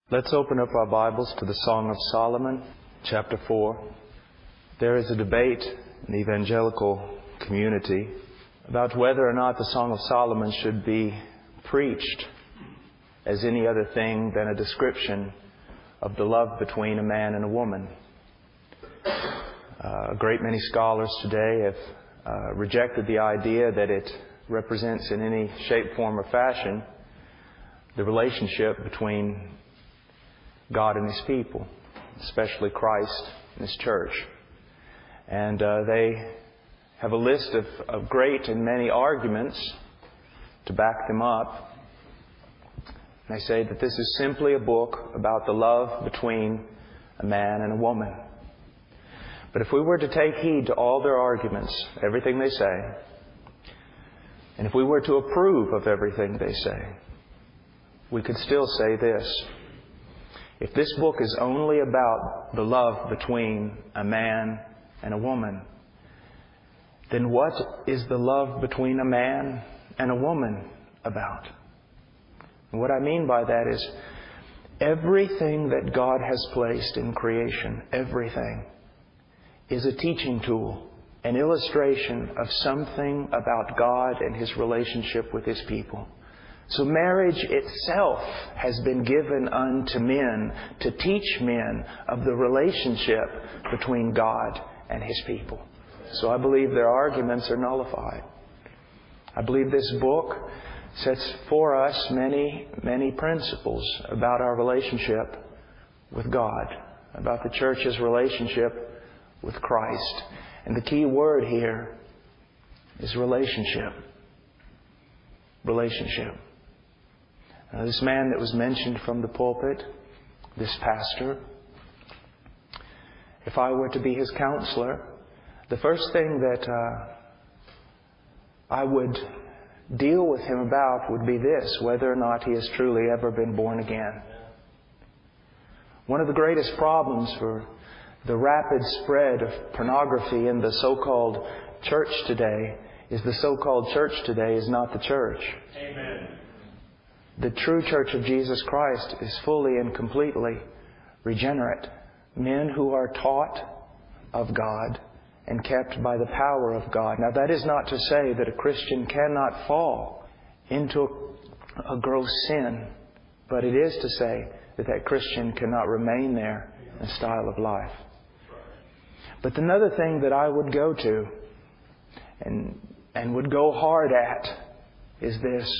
Let's open up our Bibles to the Song of Solomon, chapter 4. There is a debate in the evangelical community about whether or not the Song of Solomon should be preached as any other thing than a description of the love between a man and a woman. A great many scholars today have rejected the idea that it represents in any shape, form, or fashion the relationship between God and His people, especially Christ and His church. And they have a list of great and many arguments to back them up. And they say that this is simply a book about the love between a man and a woman. But if we were to take heed to all their arguments, everything they say, and if we were to approve of everything they say, we could still say this: if this book is only about the love between a man and a woman, then what is the love between a man and a woman about? And what I mean by that is everything that God has placed in creation, everything, is a teaching tool, an illustration of something about God and His relationship with His people. So marriage itself has been given unto men to teach men of the relationship between God and His people. So I believe their arguments are nullified. I believe this book sets for us many, many principles about our relationship with God, about the church's relationship with Christ. And the key word here is relationship. Relationship. This man that was mentioned from the pulpit, this pastor, if I were to be his counselor, the first thing that I would deal with him about would be this: whether or not he has truly ever been born again. One of the greatest problems for the rapid spread of pornography in the so-called church today is the so-called church today is not the church. Amen. The true church of Jesus Christ is fully and completely regenerate. Men who are taught of God and kept by the power of God. Now, that is not to say that a Christian cannot fall into a gross sin, but it is to say that that Christian cannot remain there in a style of life. But another thing that I would go to and would go hard at is this.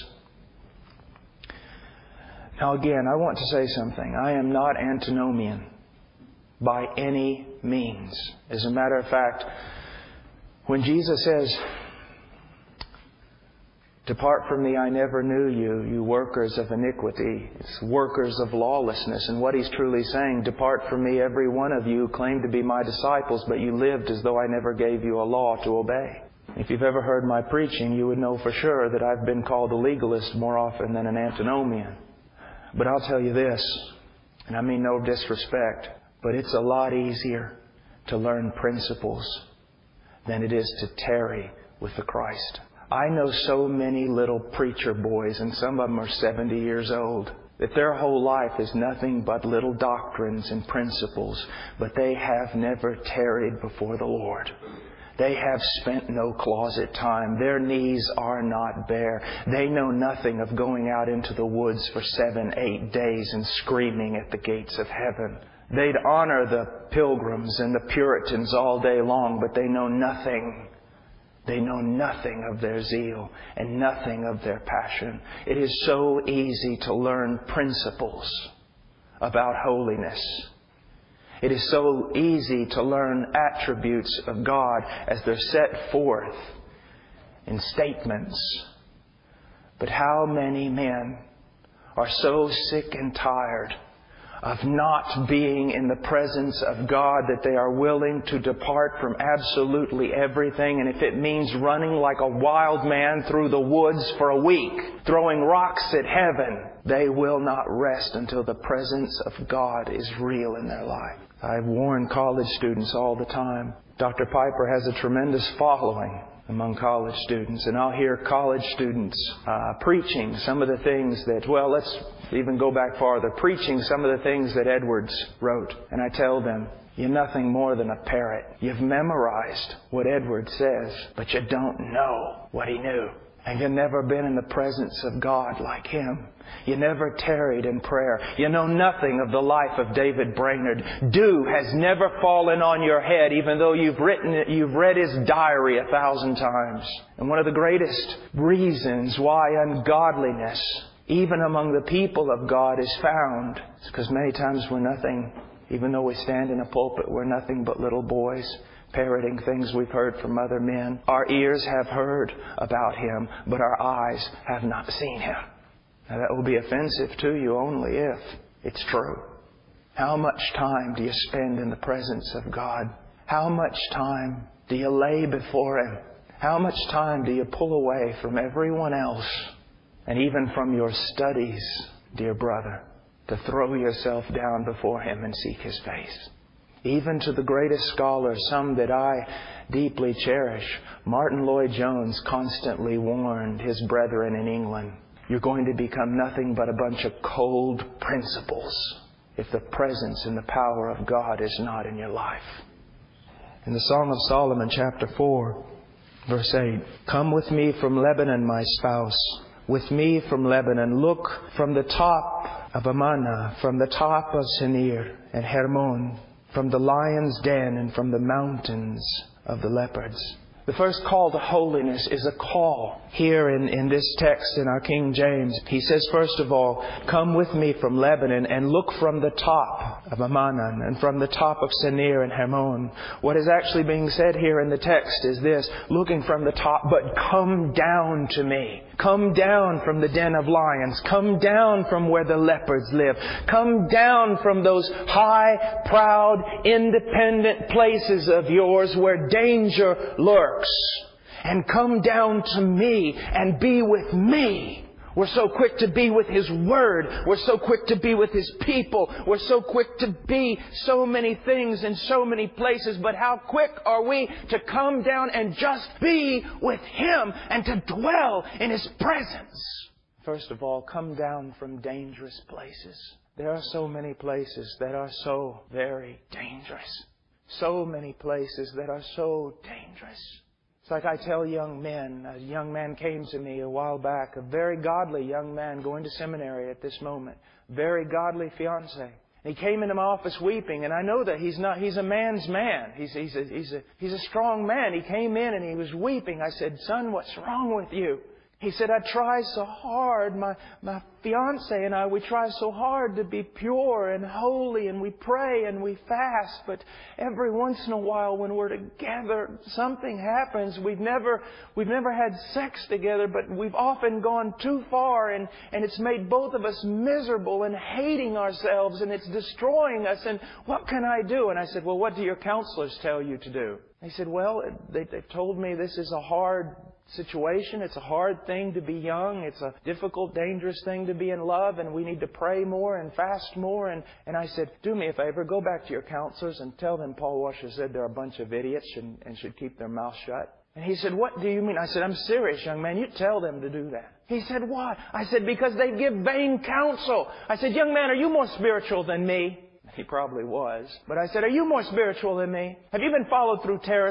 Now again, I want to say something. I am not antinomian by any means. As a matter of fact, when Jesus says, "Depart from me, I never knew you, you workers of iniquity," it's workers of lawlessness. And what He's truly saying, "Depart from me, every one of you who claim to be my disciples, but you lived as though I never gave you a law to obey." If you've ever heard my preaching, you would know for sure that I've been called a legalist more often than an antinomian. But I'll tell you this, and I mean no disrespect, but it's a lot easier to learn principles than it is to tarry with the Christ. I know so many little preacher boys, and some of them are 70 years old, that their whole life is nothing but little doctrines and principles, but they have never tarried before the Lord. They have spent no closet time. Their knees are not bare. They know nothing of going out into the woods for 7-8 days and screaming at the gates of heaven. They'd honor the pilgrims and the Puritans all day long, but they know nothing. They know nothing of their zeal and nothing of their passion. It is so easy to learn principles about holiness. It is so easy to learn attributes of God as they're set forth in statements. But how many men are so sick and tired of not being in the presence of God that they are willing to depart from absolutely everything, and if it means running like a wild man through the woods for a week, throwing rocks at heaven, they will not rest until the presence of God is real in their life. I've warned college students all the time. Dr. Piper has a tremendous following. among college students, and I'll hear college students preaching some of the things that, well, let's even go back farther, preaching some of the things that Edwards wrote. And I tell them, you're nothing more than a parrot. You've memorized what Edwards says, but you don't know what he knew. And you've never been in the presence of God like Him. You never tarried in prayer. You know nothing of the life of David Brainerd. Dew has never fallen on your head, even though you've read his diary 1,000 times. And one of the greatest reasons why ungodliness, even among the people of God, is found, is because many times we're nothing. Even though we stand in a pulpit, we're nothing but little boys, parroting things we've heard from other men. Our ears have heard about Him, but our eyes have not seen Him. Now that will be offensive to you only if it's true. How much time do you spend in the presence of God? How much time do you lay before Him? How much time do you pull away from everyone else and even from your studies, dear brother, to throw yourself down before Him and seek His face? Even to the greatest scholars, some that I deeply cherish, Martin Lloyd-Jones constantly warned his brethren in England, you're going to become nothing but a bunch of cold principles if the presence and the power of God is not in your life. In the Song of Solomon, chapter 4, verse 8, come with me from Lebanon, my spouse, with me from Lebanon. Look from the top of Amana, from the top of Senir and Hermon, from the lion's den and from the mountains of the leopards. The first call to holiness is a call. Here in this text in our King James, he says, first of all, come with me from Lebanon and look from the top of Amman and from the top of Senir and Hermon. What is actually being said here in the text is this, looking from the top, but come down to me. Come down from the den of lions. Come down from where the leopards live. Come down from those high, proud, independent places of yours where danger lurks. And come down to me and be with me. We're so quick to be with His Word. We're so quick to be with His people. We're so quick to be so many things in so many places. But how quick are we to come down and just be with Him and to dwell in His presence? First of all, come down from dangerous places. There are so many places that are so very dangerous. So many places that are so dangerous. It's like I tell young men. A young man came to me a while back, a very godly young man going to seminary at this moment. Very godly fiancé. He came into my office weeping, and I know that he's a man's man. He's a strong man. He came in and he was weeping. I said, son, what's wrong with you? He said, I try so hard. My fiancé and I, we try so hard to be pure and holy, and we pray and we fast. But every once in a while when we're together, something happens. We've never had sex together, but we've often gone too far, and it's made both of us miserable and hating ourselves, and it's destroying us. And what can I do? And I said, well, what do your counselors tell you to do? They said, well, they've told me this is a hard situation. It's a hard thing to be young. It's a difficult, dangerous thing to be in love, and we need to pray more and fast more. And I said, do me a favor, go back to your counselors and tell them Paul Washer said they're a bunch of idiots and should keep their mouth shut. And he said, what do you mean? I said, I'm serious, young man. You tell them to do that. He said, why? I said, because they give vain counsel. I said, young man, are you more spiritual than me? He probably was. But I said, are you more spiritual than me? Have you been followed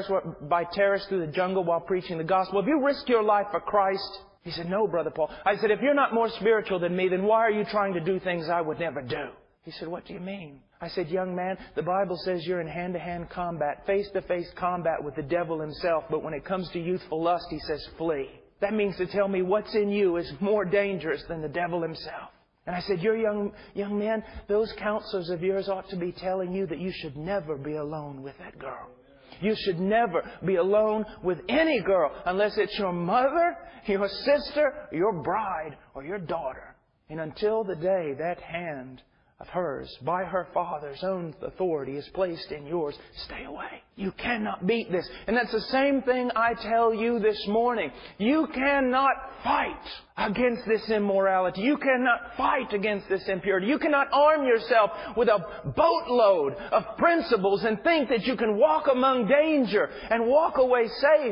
by terrorists through the jungle while preaching the gospel? Have you risked your life for Christ? He said, no, Brother Paul. I said, if you're not more spiritual than me, then why are you trying to do things I would never do? He said, what do you mean? I said, young man, the Bible says you're in hand-to-hand combat, face-to-face combat with the devil himself. But when it comes to youthful lust, he says, flee. That means to tell me what's in you is more dangerous than the devil himself. And I said, you're young men, those counselors of yours ought to be telling you that you should never be alone with that girl. You should never be alone with any girl unless it's your mother, your sister, your bride, or your daughter. And until the day that hand of hers, by her Father's own authority, is placed in yours, stay away. You cannot beat this. And that's the same thing I tell you this morning. You cannot fight against this immorality. You cannot fight against this impurity. You cannot arm yourself with a boatload of principles and think that you can walk among danger and walk away safe.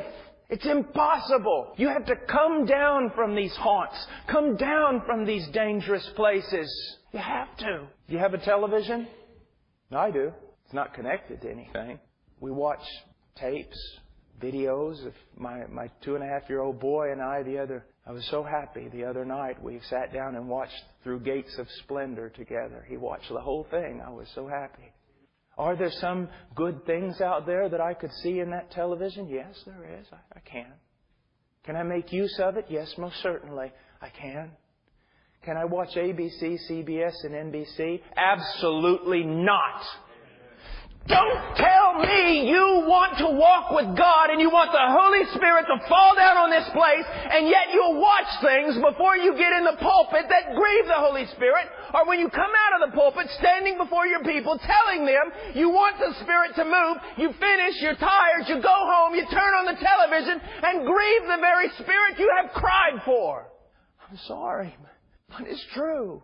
It's impossible. You have to come down from these haunts. Come down from these dangerous places. You have to. Do you have a television? I do. It's not connected to anything. We watch tapes, videos of my 2.5-year-old boy and I was so happy the other night. We sat down and watched Through Gates of Splendor together. He watched the whole thing. I was so happy. Are there some good things out there that I could see in that television? Yes, there is. I can. Can I make use of it? Yes, most certainly I can. Can I watch ABC, CBS, and NBC? Absolutely not. Don't tell me you want to walk with God and you want the Holy Spirit to fall down on this place, and yet you'll watch things before you get in the pulpit that grieve the Holy Spirit, or when you come out of the pulpit standing before your people telling them you want the Spirit to move, you finish, you're tired, you go home, you turn on the television and grieve the very Spirit you have cried for. I'm sorry, but it's true.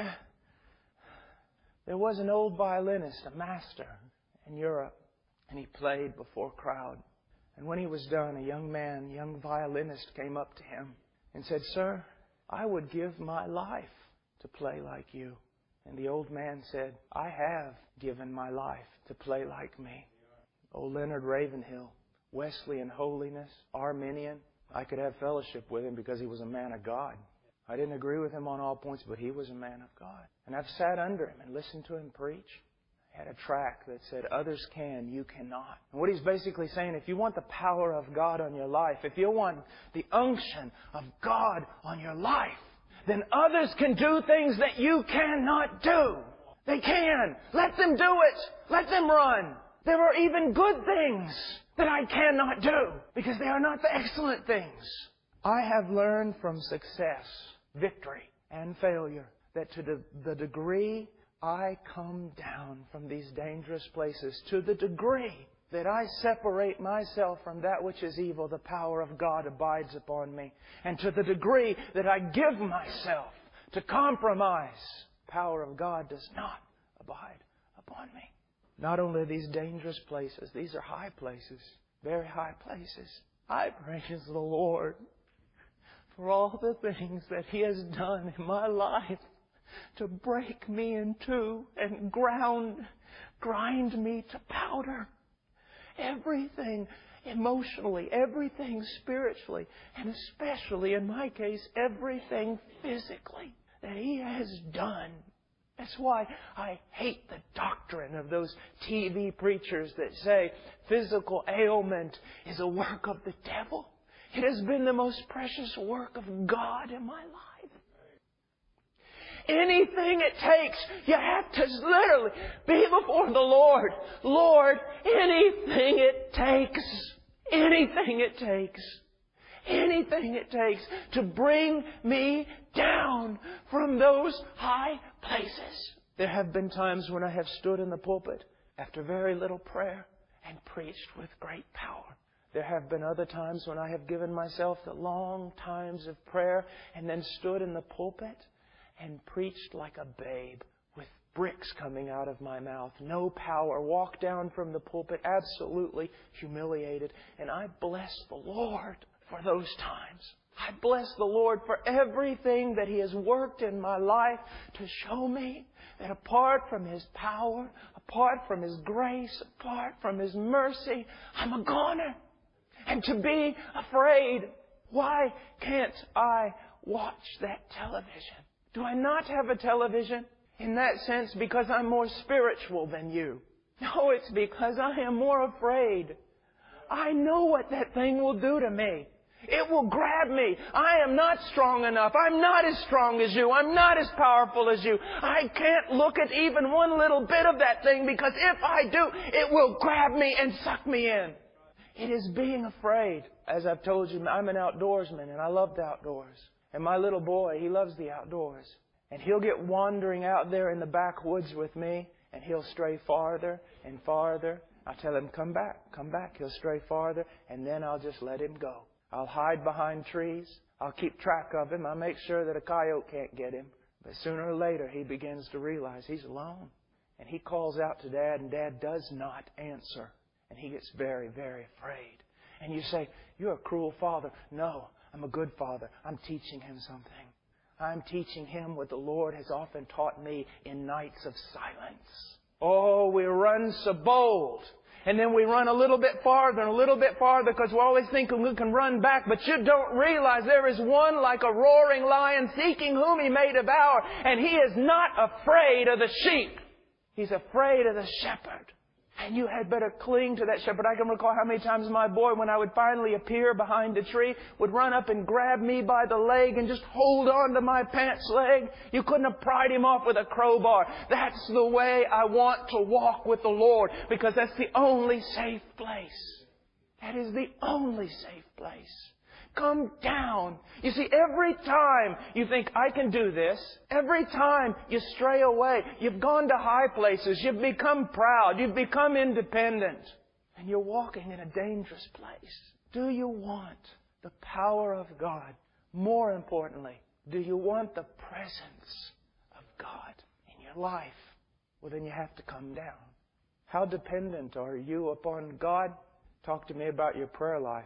There was an old violinist, a master, in Europe, and he played before a crowd. And when he was done, a young violinist came up to him and said, "Sir, I would give my life to play like you." And the old man said, "I have given my life to play like me." Old Leonard Ravenhill, Wesleyan holiness, Arminian. I could have fellowship with him because he was a man of God. I didn't agree with him on all points, but he was a man of God. And I've sat under him and listened to him preach. He had a tract that said, "Others can, you cannot." And what he's basically saying, if you want the power of God on your life, if you want the unction of God on your life, then others can do things that you cannot do. They can. Let them do it. Let them run. There are even good things that I cannot do because they are not the excellent things. I have learned from success, victory, and failure that to the degree I come down from these dangerous places, to the degree that I separate myself from that which is evil, the power of God abides upon me. And to the degree that I give myself to compromise, the power of God does not abide upon me. Not only are these dangerous places, these are high places, very high places. I praise the Lord for all the things that He has done in my life to break me in two and grind me to powder. Everything emotionally, everything spiritually, and especially in my case, everything physically that He has done. That's why I hate the doctrine of those TV preachers that say physical ailment is a work of the devil. It has been the most precious work of God in my life. Anything it takes, you have to literally be before the Lord. Lord, anything it takes. Anything it takes. Anything it takes to bring me down from those high places. There have been times when I have stood in the pulpit after very little prayer and preached with great power. There have been other times when I have given myself the long times of prayer and then stood in the pulpit and preached like a babe with bricks coming out of my mouth. No power. Walked down from the pulpit absolutely humiliated. And I bless the Lord for those times. I bless the Lord for everything that He has worked in my life to show me that apart from His power, apart from His grace, apart from His mercy, I'm a goner. And to be afraid, why can't I watch that television? Do I not have a television? In that sense, because I'm more spiritual than you. No, it's because I am more afraid. I know what that thing will do to me. It will grab me. I am not strong enough. I'm not as strong as you. I'm not as powerful as you. I can't look at even one little bit of that thing because if I do, it will grab me and suck me in. It is being afraid. As I've told you, I'm an outdoorsman and I love the outdoors. And my little boy, he loves the outdoors. And he'll get wandering out there in the backwoods with me and he'll stray farther and farther. I'll tell him, come back. He'll stray farther and then I'll just let him go. I'll hide behind trees. I'll keep track of him. I'll make sure that a coyote can't get him. But sooner or later, he begins to realize he's alone. And he calls out to Dad, and Dad does not answer. And he gets very, very afraid. And you say, you're a cruel father. No, I'm a good father. I'm teaching him something. I'm teaching him what the Lord has often taught me in nights of silence. Oh, we run so bold. And then we run a little bit farther and a little bit farther because we're always thinking we can run back. But you don't realize there is one like a roaring lion seeking whom he may devour. And he is not afraid of the sheep. He's afraid of the shepherd. And you had better cling to that shepherd. I can recall how many times my boy, when I would finally appear behind a tree, would run up and grab me by the leg and just hold on to my pants leg. You couldn't have pried him off with a crowbar. That's the way I want to walk with the Lord, because that's the only safe place. That is the only safe place. Come down. You see, every time you think, I can do this, every time you stray away, you've gone to high places, you've become proud, you've become independent, and you're walking in a dangerous place. Do you want the power of God? More importantly, do you want the presence of God in your life? Well, then you have to come down. How dependent are you upon God? Talk to me about your prayer life.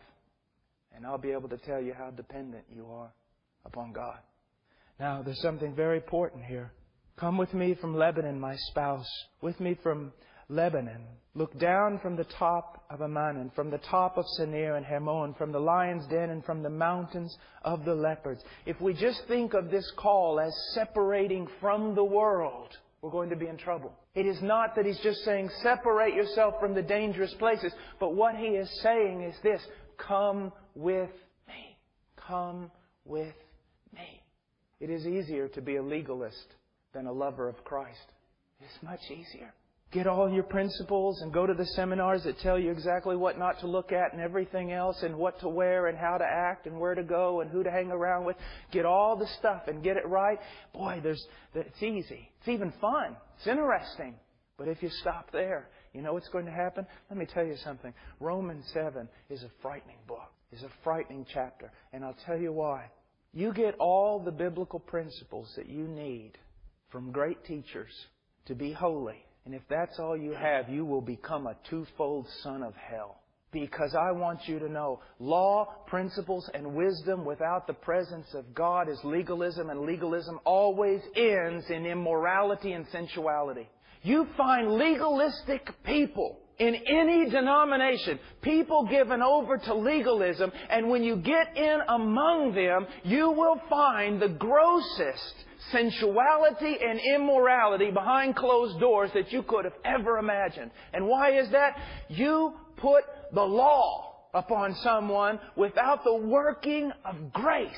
And I'll be able to tell you how dependent you are upon God. Now, there's something very important here. Come with me from Lebanon, my spouse. With me from Lebanon. Look down from the top of Amman, from the top of Senir and Hermon, from the lion's den and from the mountains of the leopards. If we just think of this call as separating from the world, we're going to be in trouble. It is not that He's just saying, separate yourself from the dangerous places. But what He is saying is this: come with me. Come with me. It is easier to be a legalist than a lover of Christ. It's much easier. Get all your principles and go to the seminars that tell you exactly what not to look at and everything else, and what to wear and how to act and where to go and who to hang around with. Get all the stuff and get it right. Boy, it's easy. It's even fun. It's interesting. But if you stop there, you know what's going to happen? Let me tell you something. Romans 7 is a frightening book. It's a frightening chapter. And I'll tell you why. You get all the biblical principles that you need from great teachers to be holy. And if that's all you have, you will become a twofold son of hell. Because I want you to know, law, principles, and wisdom without the presence of God is legalism, and legalism always ends in immorality and sensuality. You find legalistic people in any denomination, people given over to legalism, and when you get in among them, you will find the grossest sensuality and immorality behind closed doors that you could have ever imagined. And why is that? You put the law upon someone without the working of grace,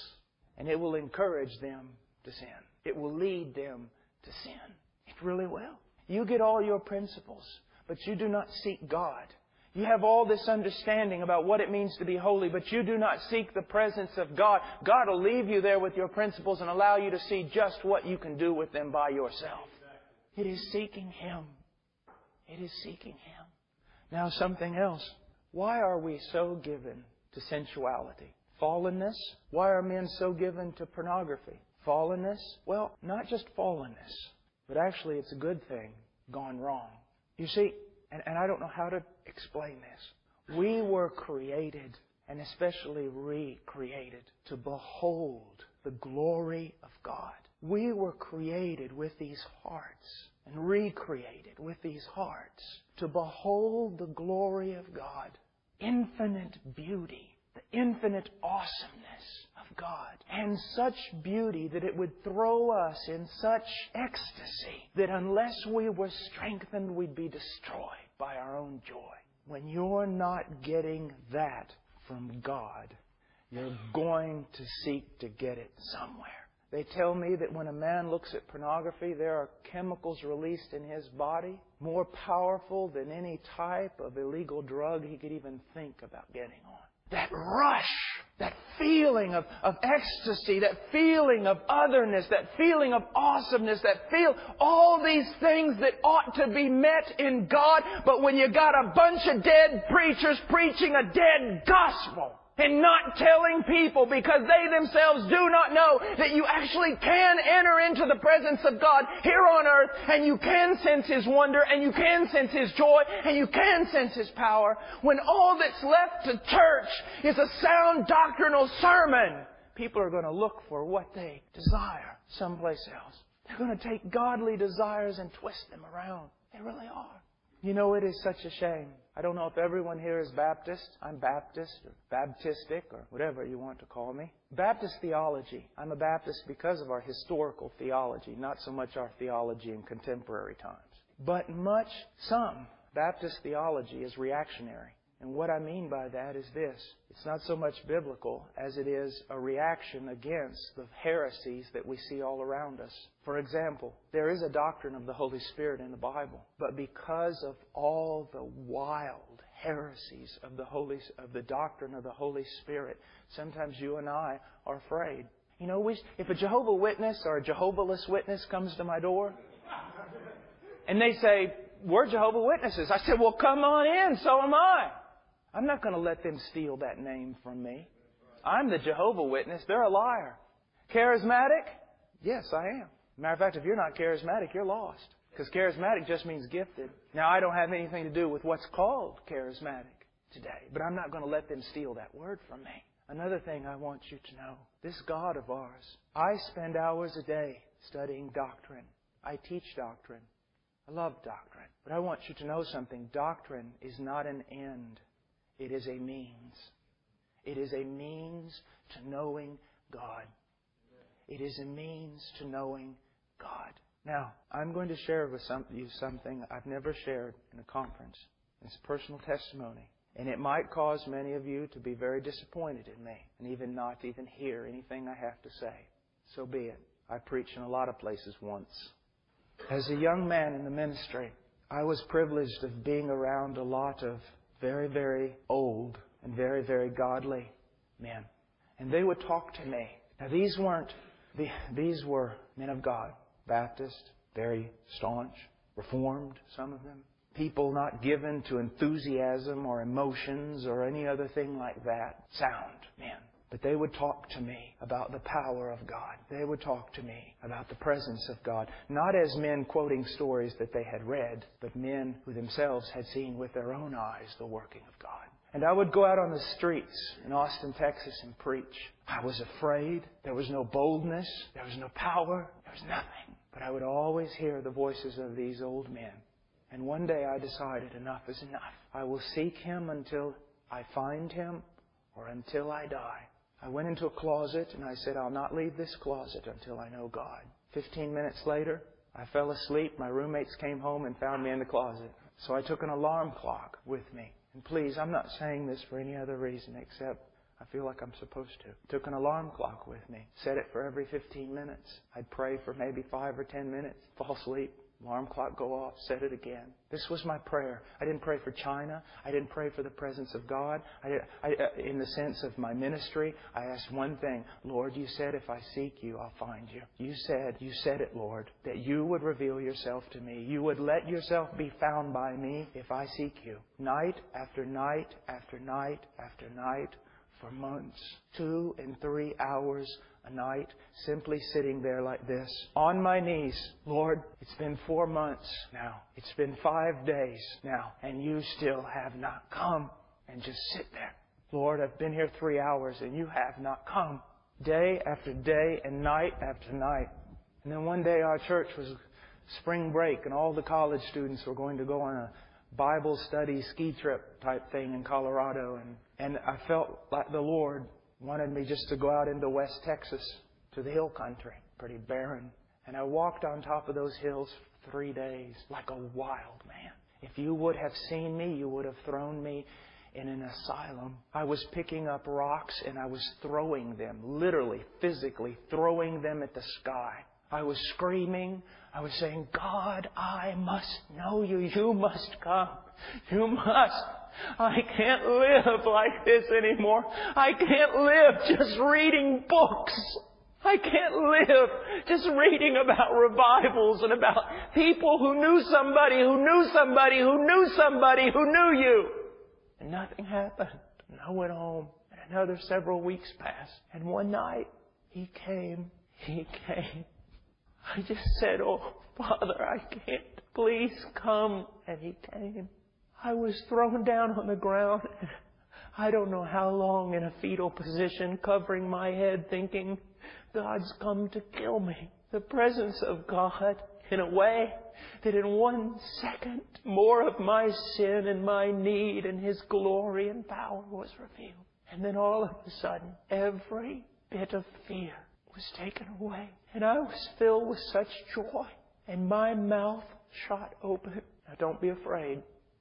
and it will encourage them to sin. It will lead them to sin. It really will. You get all your principles, but you do not seek God. You have all this understanding about what it means to be holy, but you do not seek the presence of God. God will leave you there with your principles and allow you to see just what you can do with them by yourself. It is seeking Him. It is seeking Him. Now, something else. Why are we so given to sensuality? Fallenness. Why are men so given to pornography? Fallenness. Well, not just fallenness, but actually it's a good thing gone wrong. You see, and I don't know how to explain this. We were created, and especially recreated, to behold the glory of God. We were created with these hearts and recreated with these hearts to behold the glory of God. Infinite beauty, the infinite awesomeness of God. And such beauty that it would throw us in such ecstasy that unless we were strengthened, we'd be destroyed by our own joy. When you're not getting that from God, you're going to seek to get it somewhere. They tell me that when a man looks at pornography, there are chemicals released in his body more powerful than any type of illegal drug he could even think about getting on. That rush, that feeling of ecstasy, that feeling of otherness, that feeling of awesomeness, all these things that ought to be met in God, but when you got a bunch of dead preachers preaching a dead gospel, and not telling people because they themselves do not know that you actually can enter into the presence of God here on earth, and you can sense His wonder, and you can sense His joy, and you can sense His power, when all that's left to church is a sound doctrinal sermon. People are going to look for what they desire someplace else. They're going to take godly desires and twist them around. They really are. You know, it is such a shame. I don't know if everyone here is Baptist. I'm Baptist or Baptistic or whatever you want to call me. Baptist theology. I'm a Baptist because of our historical theology, not so much our theology in contemporary times. But some Baptist theology is reactionary. And what I mean by that is this. It's not so much biblical as it is a reaction against the heresies that we see all around us. For example, there is a doctrine of the Holy Spirit in the Bible. But because of all the wild heresies of the doctrine of the Holy Spirit, sometimes you and I are afraid. You know, if a Jehovah's Witness or a Jehovah's Witness comes to my door and they say, "We're Jehovah's Witnesses," I said, "Well, come on in, so am I." I'm not going to let them steal that name from me. I'm the Jehovah's Witness. They're a liar. Charismatic? Yes, I am. Matter of fact, if you're not charismatic, you're lost. Because charismatic just means gifted. Now, I don't have anything to do with what's called charismatic today. But I'm not going to let them steal that word from me. Another thing I want you to know. This God of ours. I spend hours a day studying doctrine. I teach doctrine. I love doctrine. But I want you to know something. Doctrine is not an end. It is a means. It is a means to knowing God. It is a means to knowing God. Now, I'm going to share with you something I've never shared in a conference. It's a personal testimony. And it might cause many of you to be very disappointed in me and even not even hear anything I have to say. So be it. I preached in a lot of places once. As a young man in the ministry, I was privileged of being around a lot of very, very old and very, very godly men. And they would talk to me. Now, these were men of God. Baptist, very staunch, Reformed, some of them. People not given to enthusiasm or emotions or any other thing like that. Sound men. But they would talk to me about the power of God. They would talk to me about the presence of God. Not as men quoting stories that they had read, but men who themselves had seen with their own eyes the working of God. And I would go out on the streets in Austin, Texas and preach. I was afraid. There was no boldness. There was no power. There was nothing. But I would always hear the voices of these old men. And one day I decided enough is enough. I will seek Him until I find Him or until I die. I went into a closet and I said, I'll not leave this closet until I know God. 15 minutes later, I fell asleep. My roommates came home and found me in the closet. So I took an alarm clock with me. And please, I'm not saying this for any other reason except I feel like I'm supposed to. Took an alarm clock with me. Set it for every 15 minutes. I'd pray for maybe 5 or 10 minutes. Fall asleep. Alarm clock go off. Set it again. This was my prayer. I didn't pray for China. I didn't pray for the presence of God. In the sense of my ministry, I asked one thing. Lord, you said if I seek you, I'll find you. You said it, Lord, that you would reveal yourself to me. You would let yourself be found by me if I seek you. Night after night after night after night for months. 2 and 3 hours a night, simply sitting there like this, on my knees. Lord, it's been 4 months now. It's been 5 days now, and you still have not come. And just sit there. Lord, I've been here 3 hours, and you have not come. Day after day and night after night. And then one day our church was spring break, and all the college students were going to go on a Bible study ski trip type thing in Colorado. And I felt like the Lord wanted me just to go out into West Texas to the hill country, pretty barren. And I walked on top of those hills for 3 days like a wild man. If you would have seen me, you would have thrown me in an asylum. I was picking up rocks and I was throwing them, literally, physically throwing them at the sky. I was screaming. I was saying, God, I must know you. You must come. You must. I can't live like this anymore. I can't live just reading books. I can't live just reading about revivals and about people who knew somebody who knew somebody who knew somebody who knew you. And nothing happened. And I went home and I Another several weeks passed. And one night, He came. I just said, "Oh, Father, I can't. Please come." And He came. I was thrown down on the ground. I don't know how long in a fetal position, covering my head, thinking, God's come to kill me. The presence of God, in a way that in 1 second, more of my sin and my need and His glory and power was revealed. And then all of a sudden, every bit of fear was taken away. And I was filled with such joy. And my mouth shot open. Now don't be afraid.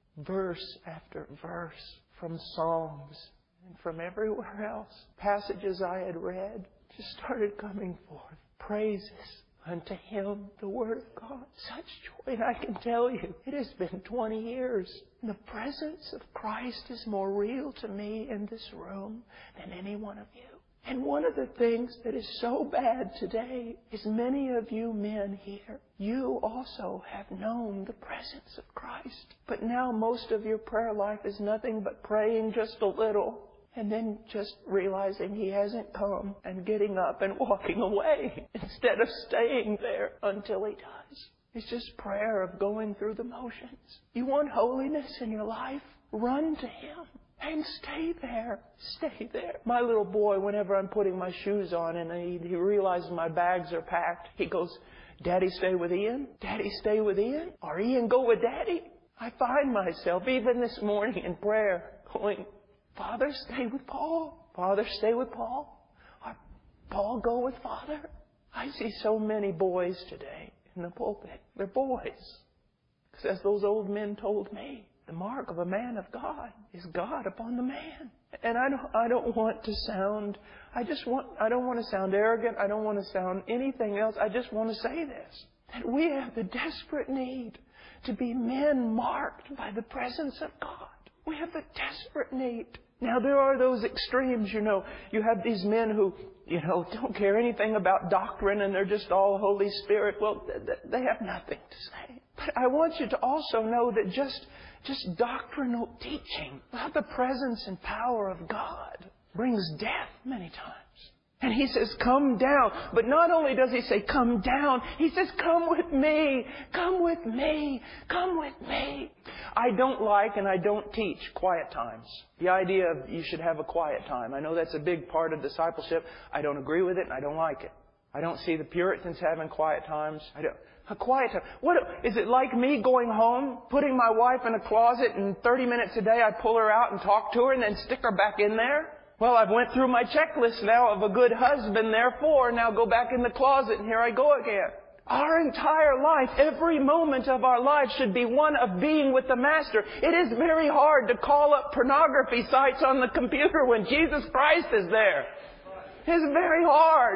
Verse after verse from Psalms and from everywhere else, passages I had read just started coming forth. Praises unto Him, the Word of God. Such joy. And I can tell you, it has been 20 years. The presence of Christ is more real to me in this room than any one of you. And one of the things that is so bad today is many of you men here, you also have known the presence of Christ. But now most of your prayer life is nothing but praying just a little and then just realizing He hasn't come and getting up and walking away instead of staying there until He does. It's just prayer of going through the motions. You want holiness in your life? Run to Him. And stay there. Stay there. My little boy, whenever I'm putting my shoes on and he realizes my bags are packed, he goes, "Daddy, stay with Ian? Daddy, stay with Ian? Or Ian go with Daddy?" I find myself, even this morning in prayer, going, "Father, stay with Paul. Father, stay with Paul. Or Paul go with Father." I see so many boys today in the pulpit. They're boys. Because as those old men told me, the mark of a man of God is God upon the man. And I don't want to sound, I don't want to sound arrogant. I don't want to sound anything else. I just want to say this, that we have the desperate need to be men marked by the presence of God. We have the desperate need. Now there are those extremes, You have these men who, don't care anything about doctrine and they're just all Holy Spirit. Well, they have nothing to say. But I want you to also know that just doctrinal teaching about the presence and power of God brings death many times. And He says, "Come down." But not only does He say, "Come down," He says, "Come with me. Come with me. Come with me." I don't like and I don't teach quiet times. The idea of you should have a quiet time. I know that's a big part of discipleship. I don't agree with it and I don't like it. I don't see the Puritans having quiet times. A quiet time. What is it like me going home, putting my wife in a closet, and 30 minutes a day I pull her out and talk to her and then stick her back in there? Well, I've went through my checklist now of a good husband, therefore now go back in the closet and here I go again. Our entire life, every moment of our life should be one of being with the Master. It is very hard to call up pornography sites on the computer when Jesus Christ is there. It's very hard.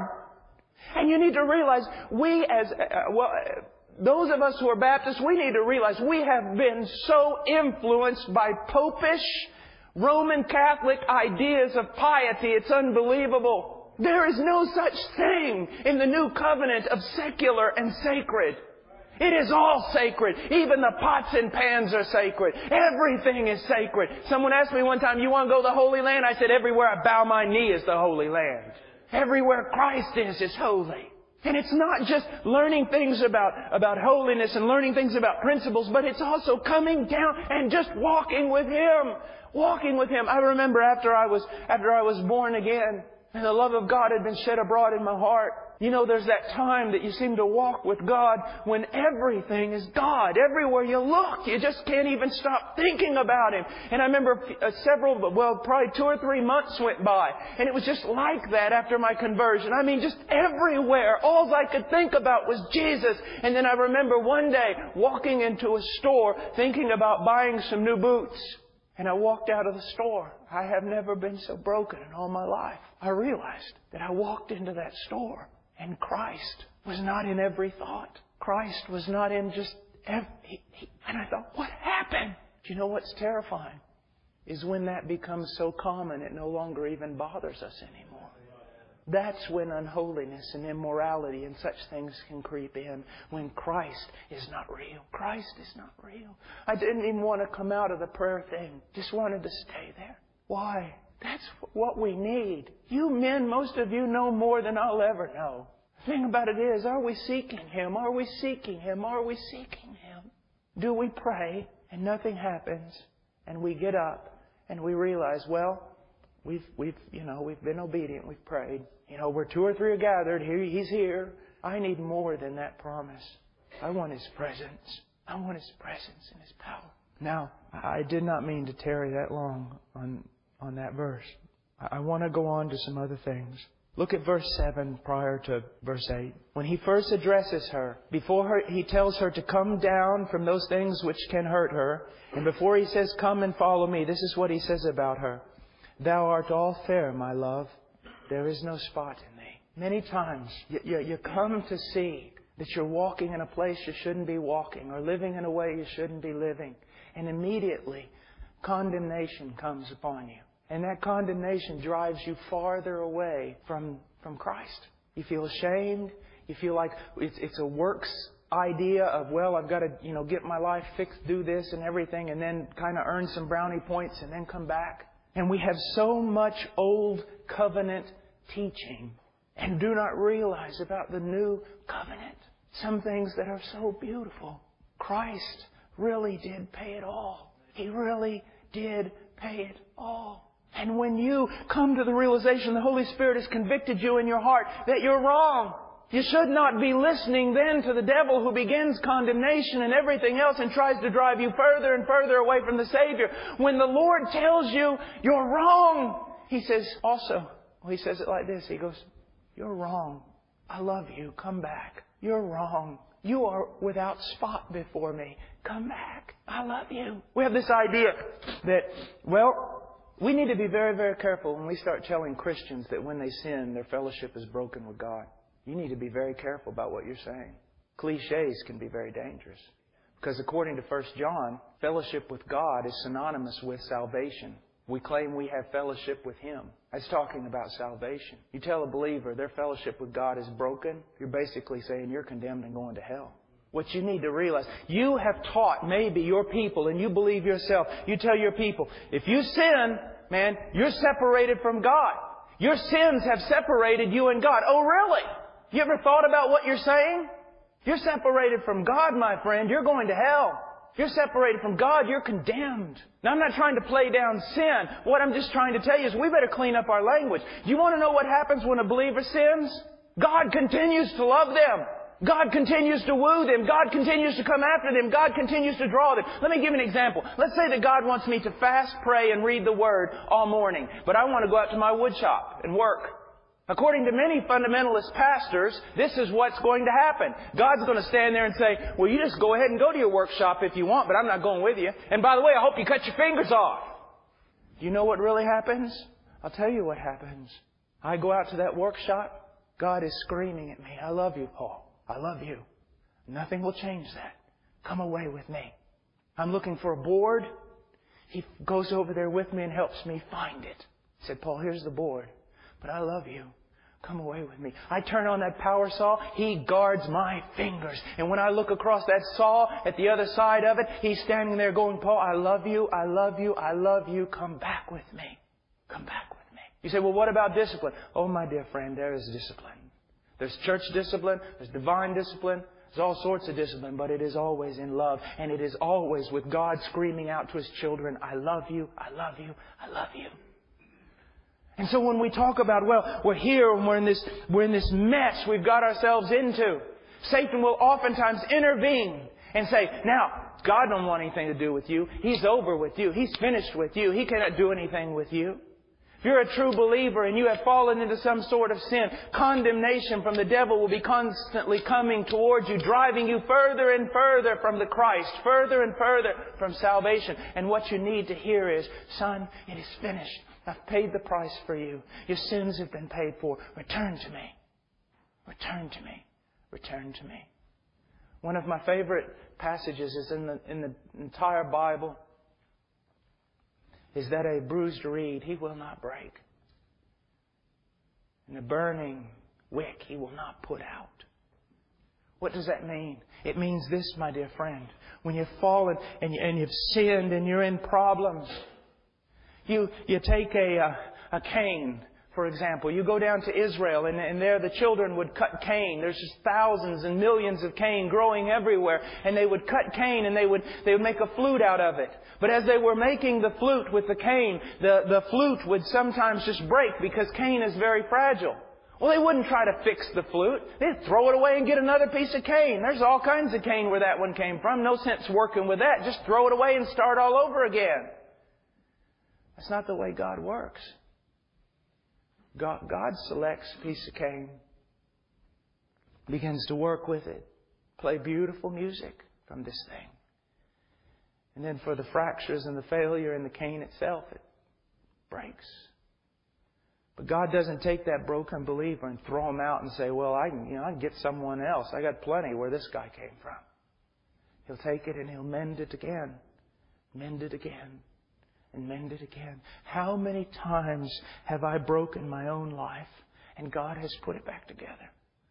And you need to realize those of us who are Baptists, we need to realize we have been so influenced by popish Roman Catholic ideas of piety. It's unbelievable. There is no such thing in the New Covenant of secular and sacred. It is all sacred. Even the pots and pans are sacred. Everything is sacred. Someone asked me one time, "You want to go to the Holy Land?" I said, "Everywhere I bow my knee is the Holy Land." Everywhere Christ is holy. And it's not just learning things about holiness and learning things about principles, but it's also coming down and just walking with Him. Walking with Him. I remember after I was born again, and the love of God had been shed abroad in my heart. There's that time that you seem to walk with God when everything is God. Everywhere you look, you just can't even stop thinking about Him. And I remember probably 2 or 3 months went by. And it was just like that after my conversion. I mean, just everywhere. All I could think about was Jesus. And then I remember one day walking into a store thinking about buying some new boots. And I walked out of the store. I have never been so broken in all my life. I realized that I walked into that store and Christ was not in every thought. Christ was not in just every... And I thought, what happened? Do you know what's terrifying? Is when that becomes so common it no longer even bothers us anymore. That's when unholiness and immorality and such things can creep in. When Christ is not real. Christ is not real. I didn't even want to come out of the prayer thing. Just wanted to stay there. Why? That's what we need. You men, most of you know more than I'll ever know. The thing about it is, are we seeking Him? Are we seeking Him? Are we seeking Him? Do we pray and nothing happens, and we get up and we realize, well, we've been obedient, we've prayed. Where two or three are gathered, He's here. I need more than that promise. I want His presence. I want His presence and His power. Now, I did not mean to tarry that long on that verse. I want to go on to some other things. Look at verse 7 prior to verse 8. When He first addresses her, He tells her to come down from those things which can hurt her. And before He says, come and follow me, this is what He says about her. Thou art all fair, my love. There is no spot in thee. Many times you come to see that you're walking in a place you shouldn't be walking, or living in a way you shouldn't be living. And immediately condemnation comes upon you. And that condemnation drives you farther away from Christ. You feel ashamed. You feel like it's a works idea of, well, I've got to, get my life fixed, do this and everything, and then kind of earn some brownie points and then come back. And we have so much old covenant teaching and do not realize about the new covenant. Some things that are so beautiful. Christ really did pay it all. He really did pay it all. And when you come to the realization the Holy Spirit has convicted you in your heart that you're wrong, you should not be listening then to the devil who begins condemnation and everything else and tries to drive you further and further away from the Savior. When the Lord tells you you're wrong, He says He says it like this. He goes, you're wrong. I love you. Come back. You're wrong. You are without spot before me. Come back. I love you. We have this idea that, we need to be very, very careful when we start telling Christians that when they sin, their fellowship is broken with God. You need to be very careful about what you're saying. Cliches can be very dangerous. Because according to 1 John, fellowship with God is synonymous with salvation. We claim we have fellowship with Him. That's talking about salvation. You tell a believer their fellowship with God is broken, you're basically saying you're condemned and going to hell. What you need to realize, you have taught maybe your people, and you believe yourself, you tell your people, if you sin, man, you're separated from God. Your sins have separated you and God. Oh, really? You ever thought about what you're saying? You're separated from God, my friend. You're going to hell. You're separated from God. You're condemned. Now, I'm not trying to play down sin. What I'm just trying to tell you is we better clean up our language. Do you want to know what happens when a believer sins? God continues to love them. God continues to woo them. God continues to come after them. God continues to draw them. Let me give you an example. Let's say that God wants me to fast, pray, and read the Word all morning, but I want to go out to my wood shop and work. According to many fundamentalist pastors, this is what's going to happen. God's going to stand there and say, well, you just go ahead and go to your workshop if you want, but I'm not going with you. And by the way, I hope you cut your fingers off. Do you know what really happens? I'll tell you what happens. I go out to that workshop. God is screaming at me, I love you, Paul. I love you. Nothing will change that. Come away with me. I'm looking for a board. He goes over there with me and helps me find it. He said, Paul, here's the board. But I love you. Come away with me. I turn on that power saw. He guards my fingers. And when I look across that saw at the other side of it, He's standing there going, Paul, I love you. I love you. I love you. Come back with me. Come back with me. You say, well, what about discipline? Oh, my dear friend, there is discipline. There's church discipline. There's divine discipline. There's all sorts of discipline, but it is always in love. And it is always with God screaming out to His children, I love you. I love you. I love you. And so when we talk about, we're here and we're in this mess we've got ourselves into, Satan will oftentimes intervene and say, now, God don't want anything to do with you. He's over with you. He's finished with you. He cannot do anything with you. If you're a true believer and you have fallen into some sort of sin, condemnation from the devil will be constantly coming towards you, driving you further and further from the Christ, further and further from salvation. And what you need to hear is, son, it is finished. I've paid the price for you. Your sins have been paid for. Return to me. Return to me. Return to me. One of my favorite passages is in the entire Bible. Is that a bruised reed He will not break. And a burning wick He will not put out. What does that mean? It means this, my dear friend. When you've fallen and you've sinned and you're in problems, you take a a cane, for example. You go down to Israel and there the children would cut cane. There's just thousands and millions of cane growing everywhere. And they would cut cane and they would make a flute out of it. But as they were making the flute with the cane, the flute would sometimes just break because cane is very fragile. Well, they wouldn't try to fix the flute. They'd throw it away and get another piece of cane. There's all kinds of cane where that one came from. No sense working with that. Just throw it away and start all over again. That's not the way God works. God selects a piece of cane, begins to work with it, play beautiful music from this thing. And then for the fractures and the failure in the cane itself, it breaks. But God doesn't take that broken believer and throw him out and say, well, I can get someone else. I got plenty where this guy came from. He'll take it and He'll mend it again, mend it again, and mend it again. How many times have I broken my own life and God has put it back together?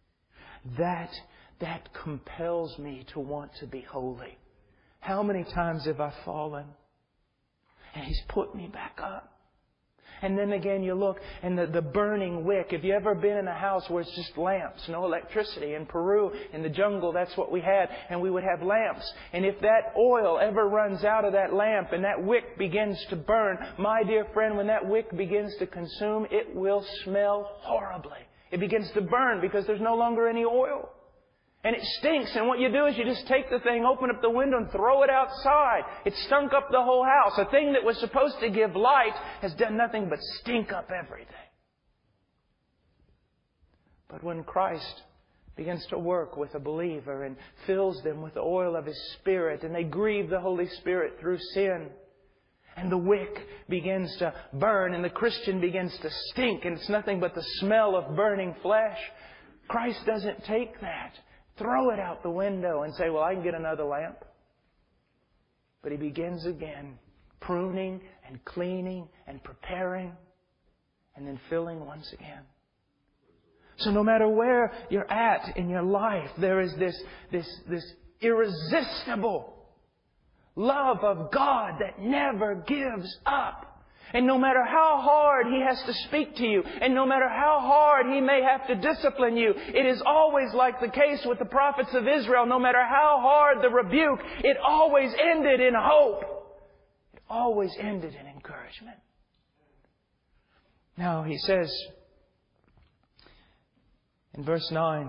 That compels me to want to be holy. How many times have I fallen and He's put me back up? And then again you look and the burning wick. Have you ever been in a house where it's just lamps, no electricity? In Peru, in the jungle, that's what we had. And we would have lamps. And if that oil ever runs out of that lamp and that wick begins to burn, my dear friend, when that wick begins to consume, it will smell horribly. It begins to burn because there's no longer any oil. And it stinks. And what you do is you just take the thing, open up the window and throw it outside. It stunk up the whole house. A thing that was supposed to give light has done nothing but stink up everything. But when Christ begins to work with a believer and fills them with the oil of His Spirit, and they grieve the Holy Spirit through sin, and the wick begins to burn and the Christian begins to stink, and it's nothing but the smell of burning flesh, Christ doesn't take that, throw it out the window and say, well, I can get another lamp. But He begins again, pruning and cleaning and preparing and then filling once again. So no matter where you're at in your life, there is this irresistible love of God that never gives up. And no matter how hard He has to speak to you, and no matter how hard He may have to discipline you, it is always like the case with the prophets of Israel. No matter how hard the rebuke, it always ended in hope. It always ended in encouragement. Now, he says in verse 9,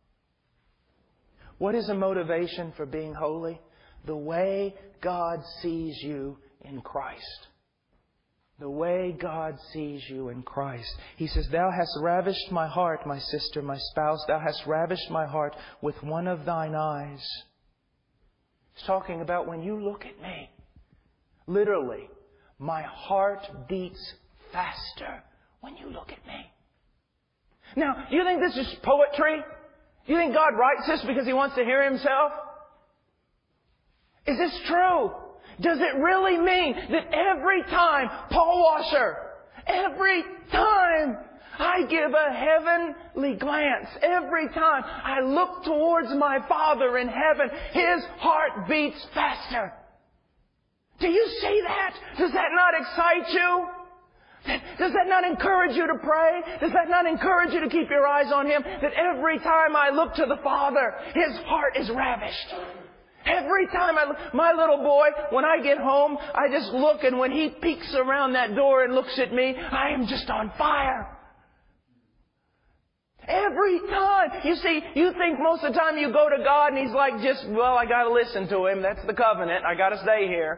what is a motivation for being holy? The way God sees you in Christ. The way God sees you in Christ. He says, Thou hast ravished my heart, my sister, my spouse. Thou hast ravished my heart with one of thine eyes. He's talking about when you look at me. Literally, my heart beats faster when you look at me. Now, do you think this is poetry? Do you think God writes this because He wants to hear Himself? Is this true? Does it really mean that every time, Paul Washer, every time I give a heavenly glance, every time I look towards my Father in heaven, His heart beats faster? Do you see that? Does that not excite you? Does that not encourage you to pray? Does that not encourage you to keep your eyes on Him? That every time I look to the Father, His heart is ravished. Every time my little boy, when I get home, I just look, and when he peeks around that door and looks at me, I am just on fire. Every time. You see, you think most of the time you go to God and He's like I got to listen to Him. That's the covenant. I got to stay here.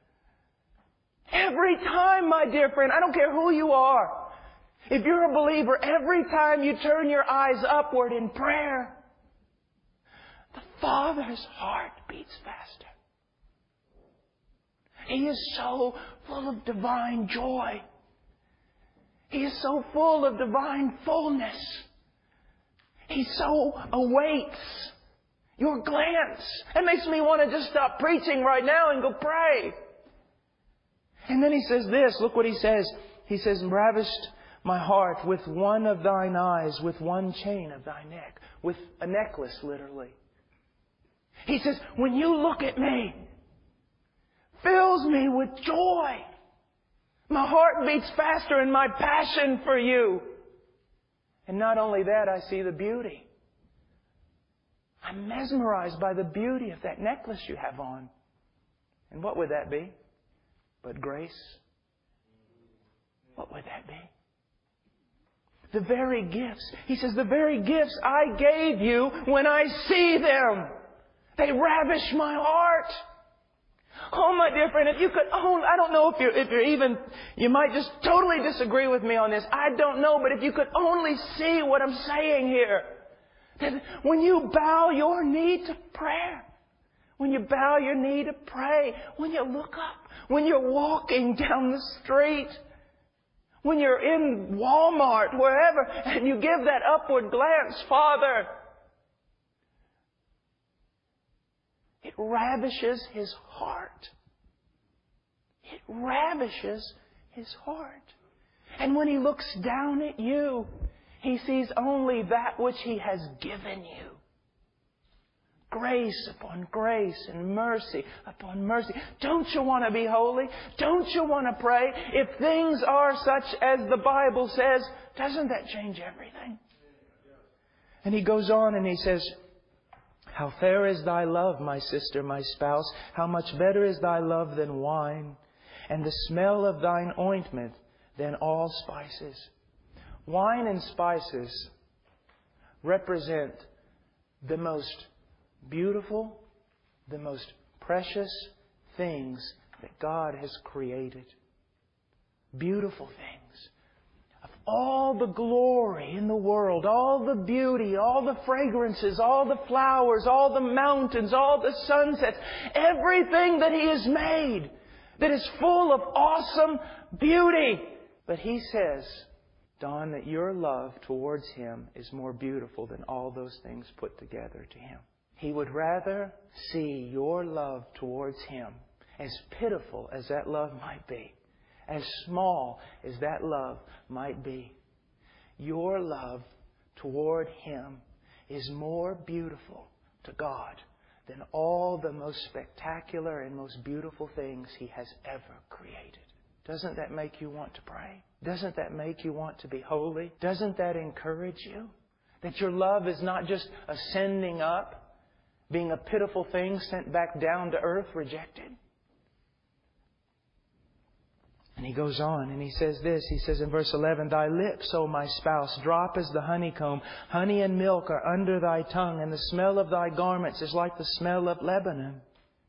Every time, my dear friend, I don't care who you are. If you're a believer, every time you turn your eyes upward in prayer, the Father's heart beats faster. He is so full of divine joy. He is so full of divine fullness. He so awaits your glance. It makes me want to just stop preaching right now and go pray. And then he says this, look what he says. He says, ravished my heart with one of thine eyes, with one chain of thy neck. With a necklace, literally. He says, when you look at me, fills me with joy. My heart beats faster in my passion for you. And not only that, I see the beauty. I'm mesmerized by the beauty of that necklace you have on. And what would that be but grace? What would that be? The very gifts. He says, the very gifts I gave you, when I see them, they ravish my heart. Oh, my dear friend, if you could only, I don't know if you're even, you might just totally disagree with me on this. I don't know, but if you could only see what I'm saying here. That when you bow your knee to prayer, when you bow your knee to pray, when you look up, when you're walking down the street, when you're in Walmart, wherever, and you give that upward glance, Father, it ravishes His heart. It ravishes His heart. And when He looks down at you, He sees only that which He has given you. Grace upon grace and mercy upon mercy. Don't you want to be holy? Don't you want to pray? If things are such as the Bible says, doesn't that change everything? And he goes on and he says, how fair is thy love, my sister, my spouse. How much better is thy love than wine, and the smell of thine ointment than all spices. Wine and spices represent the most beautiful, the most precious things that God has created. Beautiful things. Of all the glory in the world, all the beauty, all the fragrances, all the flowers, all the mountains, all the sunsets, everything that He has made that is full of awesome beauty. But He says, Don, that your love towards Him is more beautiful than all those things put together to Him. He would rather see your love towards Him, as pitiful as that love might be, as small as that love might be. Your love toward Him is more beautiful to God than all the most spectacular and most beautiful things He has ever created. Doesn't that make you want to pray? Doesn't that make you want to be holy? Doesn't that encourage you? That your love is not just ascending up, being a pitiful thing sent back down to earth, rejected. And he goes on and he says this. He says in verse 11, thy lips, O my spouse, drop as the honeycomb. Honey and milk are under thy tongue, and the smell of thy garments is like the smell of Lebanon.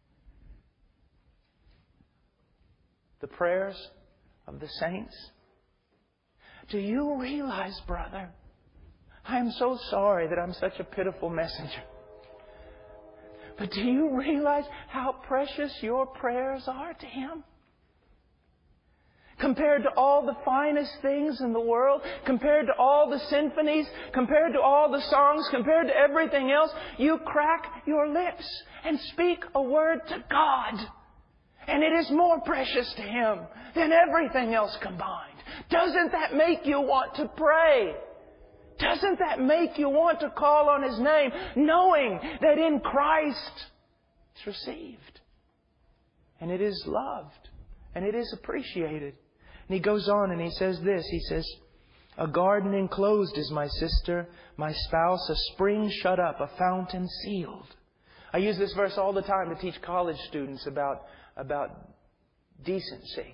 The prayers of the saints. Do you realize, brother, I am so sorry that I'm such a pitiful messenger. But do you realize how precious your prayers are to Him? Compared to all the finest things in the world, compared to all the symphonies, compared to all the songs, compared to everything else, you crack your lips and speak a word to God. And it is more precious to Him than everything else combined. Doesn't that make you want to pray? Doesn't that make you want to call on His name, knowing that in Christ it's received, and it is loved, and it is appreciated? And he goes on and he says this. He says, a garden enclosed is my sister, my spouse, a spring shut up, a fountain sealed. I use this verse all the time to teach college students about decency,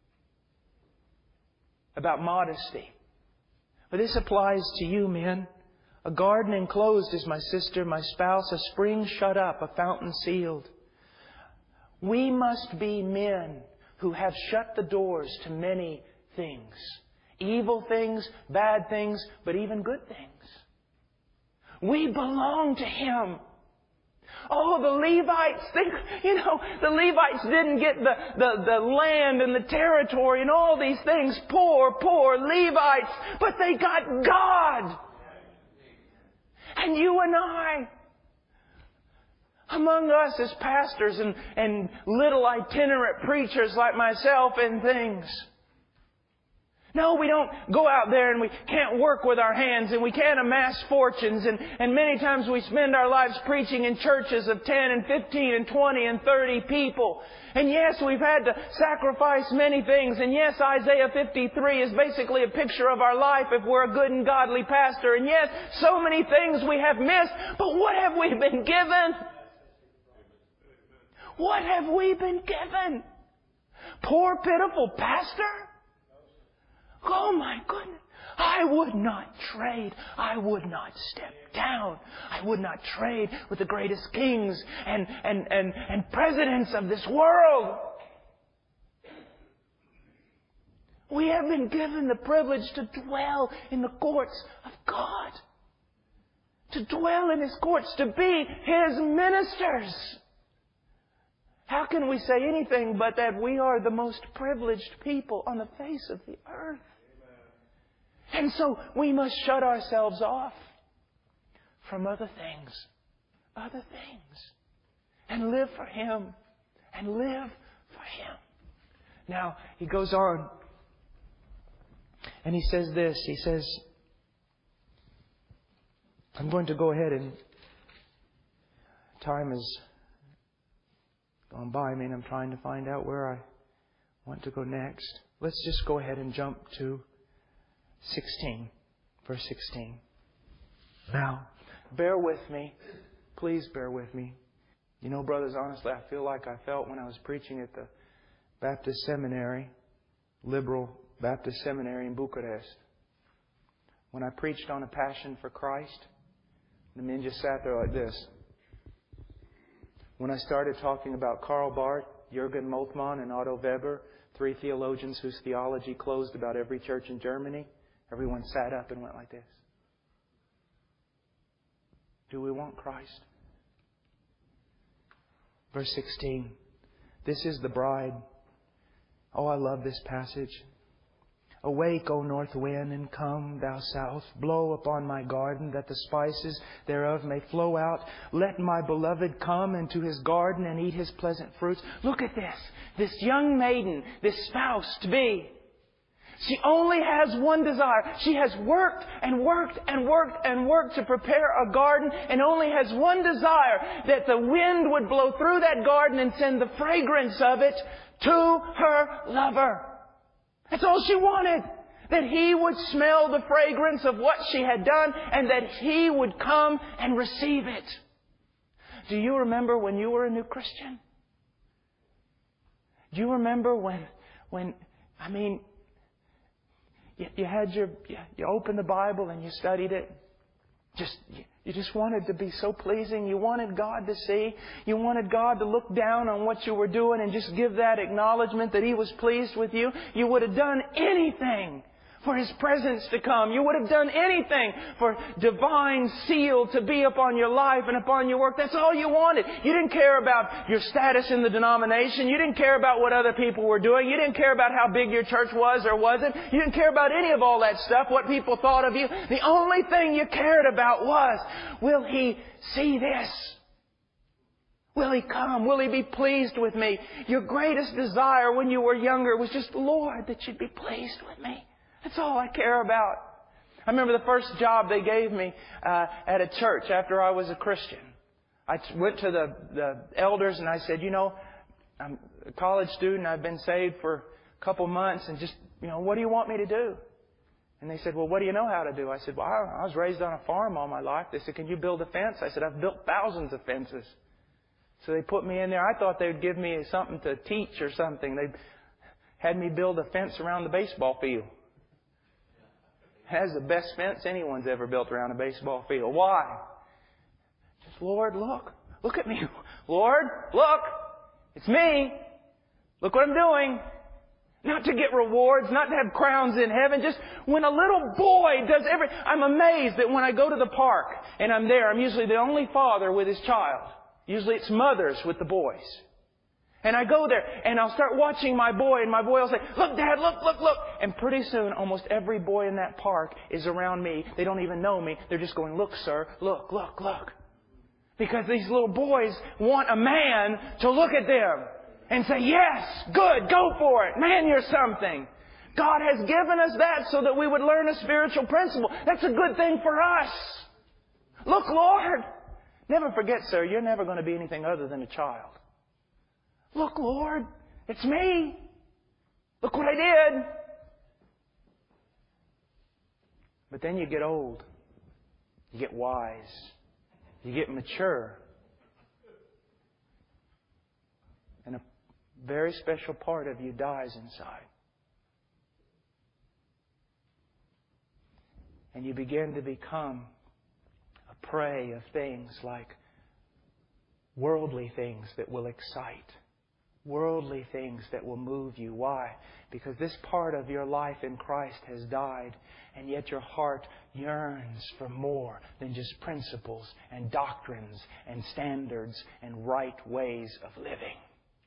about modesty. But this applies to you, men. A garden enclosed is my sister, my spouse, a spring shut up, a fountain sealed. We must be men who have shut the doors to many things. Evil things, bad things, but even good things. We belong to Him. Oh, the Levites, the Levites didn't get the land and the territory and all these things. Poor Levites. But they got God. And you and I, among us as pastors and little itinerant preachers like myself and things, No, we don't go out there and we can't work with our hands and we can't amass fortunes and many times we spend our lives preaching in churches of 10 and 15 and 20 and 30 people. And yes, we've had to sacrifice many things. And yes, Isaiah 53 is basically a picture of our life if we're a good and godly pastor. And yes, so many things we have missed. But what have we been given? What have we been given? Poor, pitiful pastor? Oh my goodness. I would not trade. I would not step down. I would not trade with the greatest kings and presidents of this world. We have been given the privilege to dwell in the courts of God. To dwell in His courts, to be His ministers. How can we say anything but that we are the most privileged people on the face of the earth? And so we must shut ourselves off from other things. Other things. And live for Him. And live for Him. Now, he goes on. And he says this. He says, I'm going to go ahead and time has gone by me and I'm trying to find out where I want to go next. Let's just go ahead and jump to 16, verse 16. Now, bear with me. Please bear with me. You know, brothers, honestly, I feel like I felt when I was preaching at the Baptist Seminary, Liberal Baptist Seminary in Bucharest. When I preached on a passion for Christ, the men just sat there like this. When I started talking about Karl Barth, Jürgen Moltmann, and Otto Weber, 3 theologians whose theology closed about every church in Germany, everyone sat up and went like this. Do we want Christ? Verse 16. This is the bride. Oh, I love this passage. Awake, O north wind, and come, thou south. Blow upon my garden, that the spices thereof may flow out. Let my beloved come into his garden and eat his pleasant fruits. Look at this. This young maiden, this spouse to be. She only has one desire. She has worked and worked and worked and worked to prepare a garden and only has one desire, that the wind would blow through that garden and send the fragrance of it to her lover. That's all she wanted. That he would smell the fragrance of what she had done and that he would come and receive it. Do you remember when you were a new Christian? Do you remember when you opened the Bible and you studied it? You just wanted to be so pleasing. You wanted God to see. You wanted God to look down on what you were doing and just give that acknowledgement that He was pleased with you. You would have done anything for His presence to come. You would have done anything for divine seal to be upon your life and upon your work. That's all you wanted. You didn't care about your status in the denomination. You didn't care about what other people were doing. You didn't care about how big your church was or wasn't. You didn't care about any of all that stuff, what people thought of you. The only thing you cared about was, will He see this? Will He come? Will He be pleased with me? Your greatest desire when you were younger was just, Lord, that You'd be pleased with me. That's all I care about. I remember the first job they gave me at a church after I was a Christian. I went to the elders and I said, I'm a college student. I've been saved for a couple months and just, what do you want me to do? And they said, well, what do you know how to do? I said, well, I was raised on a farm all my life. They said, can you build a fence? I said, I've built thousands of fences. So they put me in there. I thought they'd give me something to teach or something. They had me build a fence around the baseball field. That's the best fence anyone's ever built around a baseball field. Why? Just, Lord, look. Look at me. Lord, look. It's me. Look what I'm doing. Not to get rewards, not to have crowns in heaven. Just when a little boy does I'm amazed that when I go to the park and I'm there, I'm usually the only father with his child. Usually it's mothers with the boys. And I go there and I'll start watching my boy and my boy will say, look, Dad, look, look, look. And pretty soon almost every boy in that park is around me. They don't even know me. They're just going, look, sir, look, look, look. Because these little boys want a man to look at them and say, yes, good, go for it. Man, you're something. God has given us that so that we would learn a spiritual principle. That's a good thing for us. Look, Lord. Never forget, sir, you're never going to be anything other than a child. Look, Lord, it's me. Look what I did. But then you get old. You get wise. You get mature. And a very special part of you dies inside. And you begin to become a prey of things like worldly things that will excite. Worldly things that will move you. Why? Because this part of your life in Christ has died, and yet your heart yearns for more than just principles and doctrines and standards and right ways of living.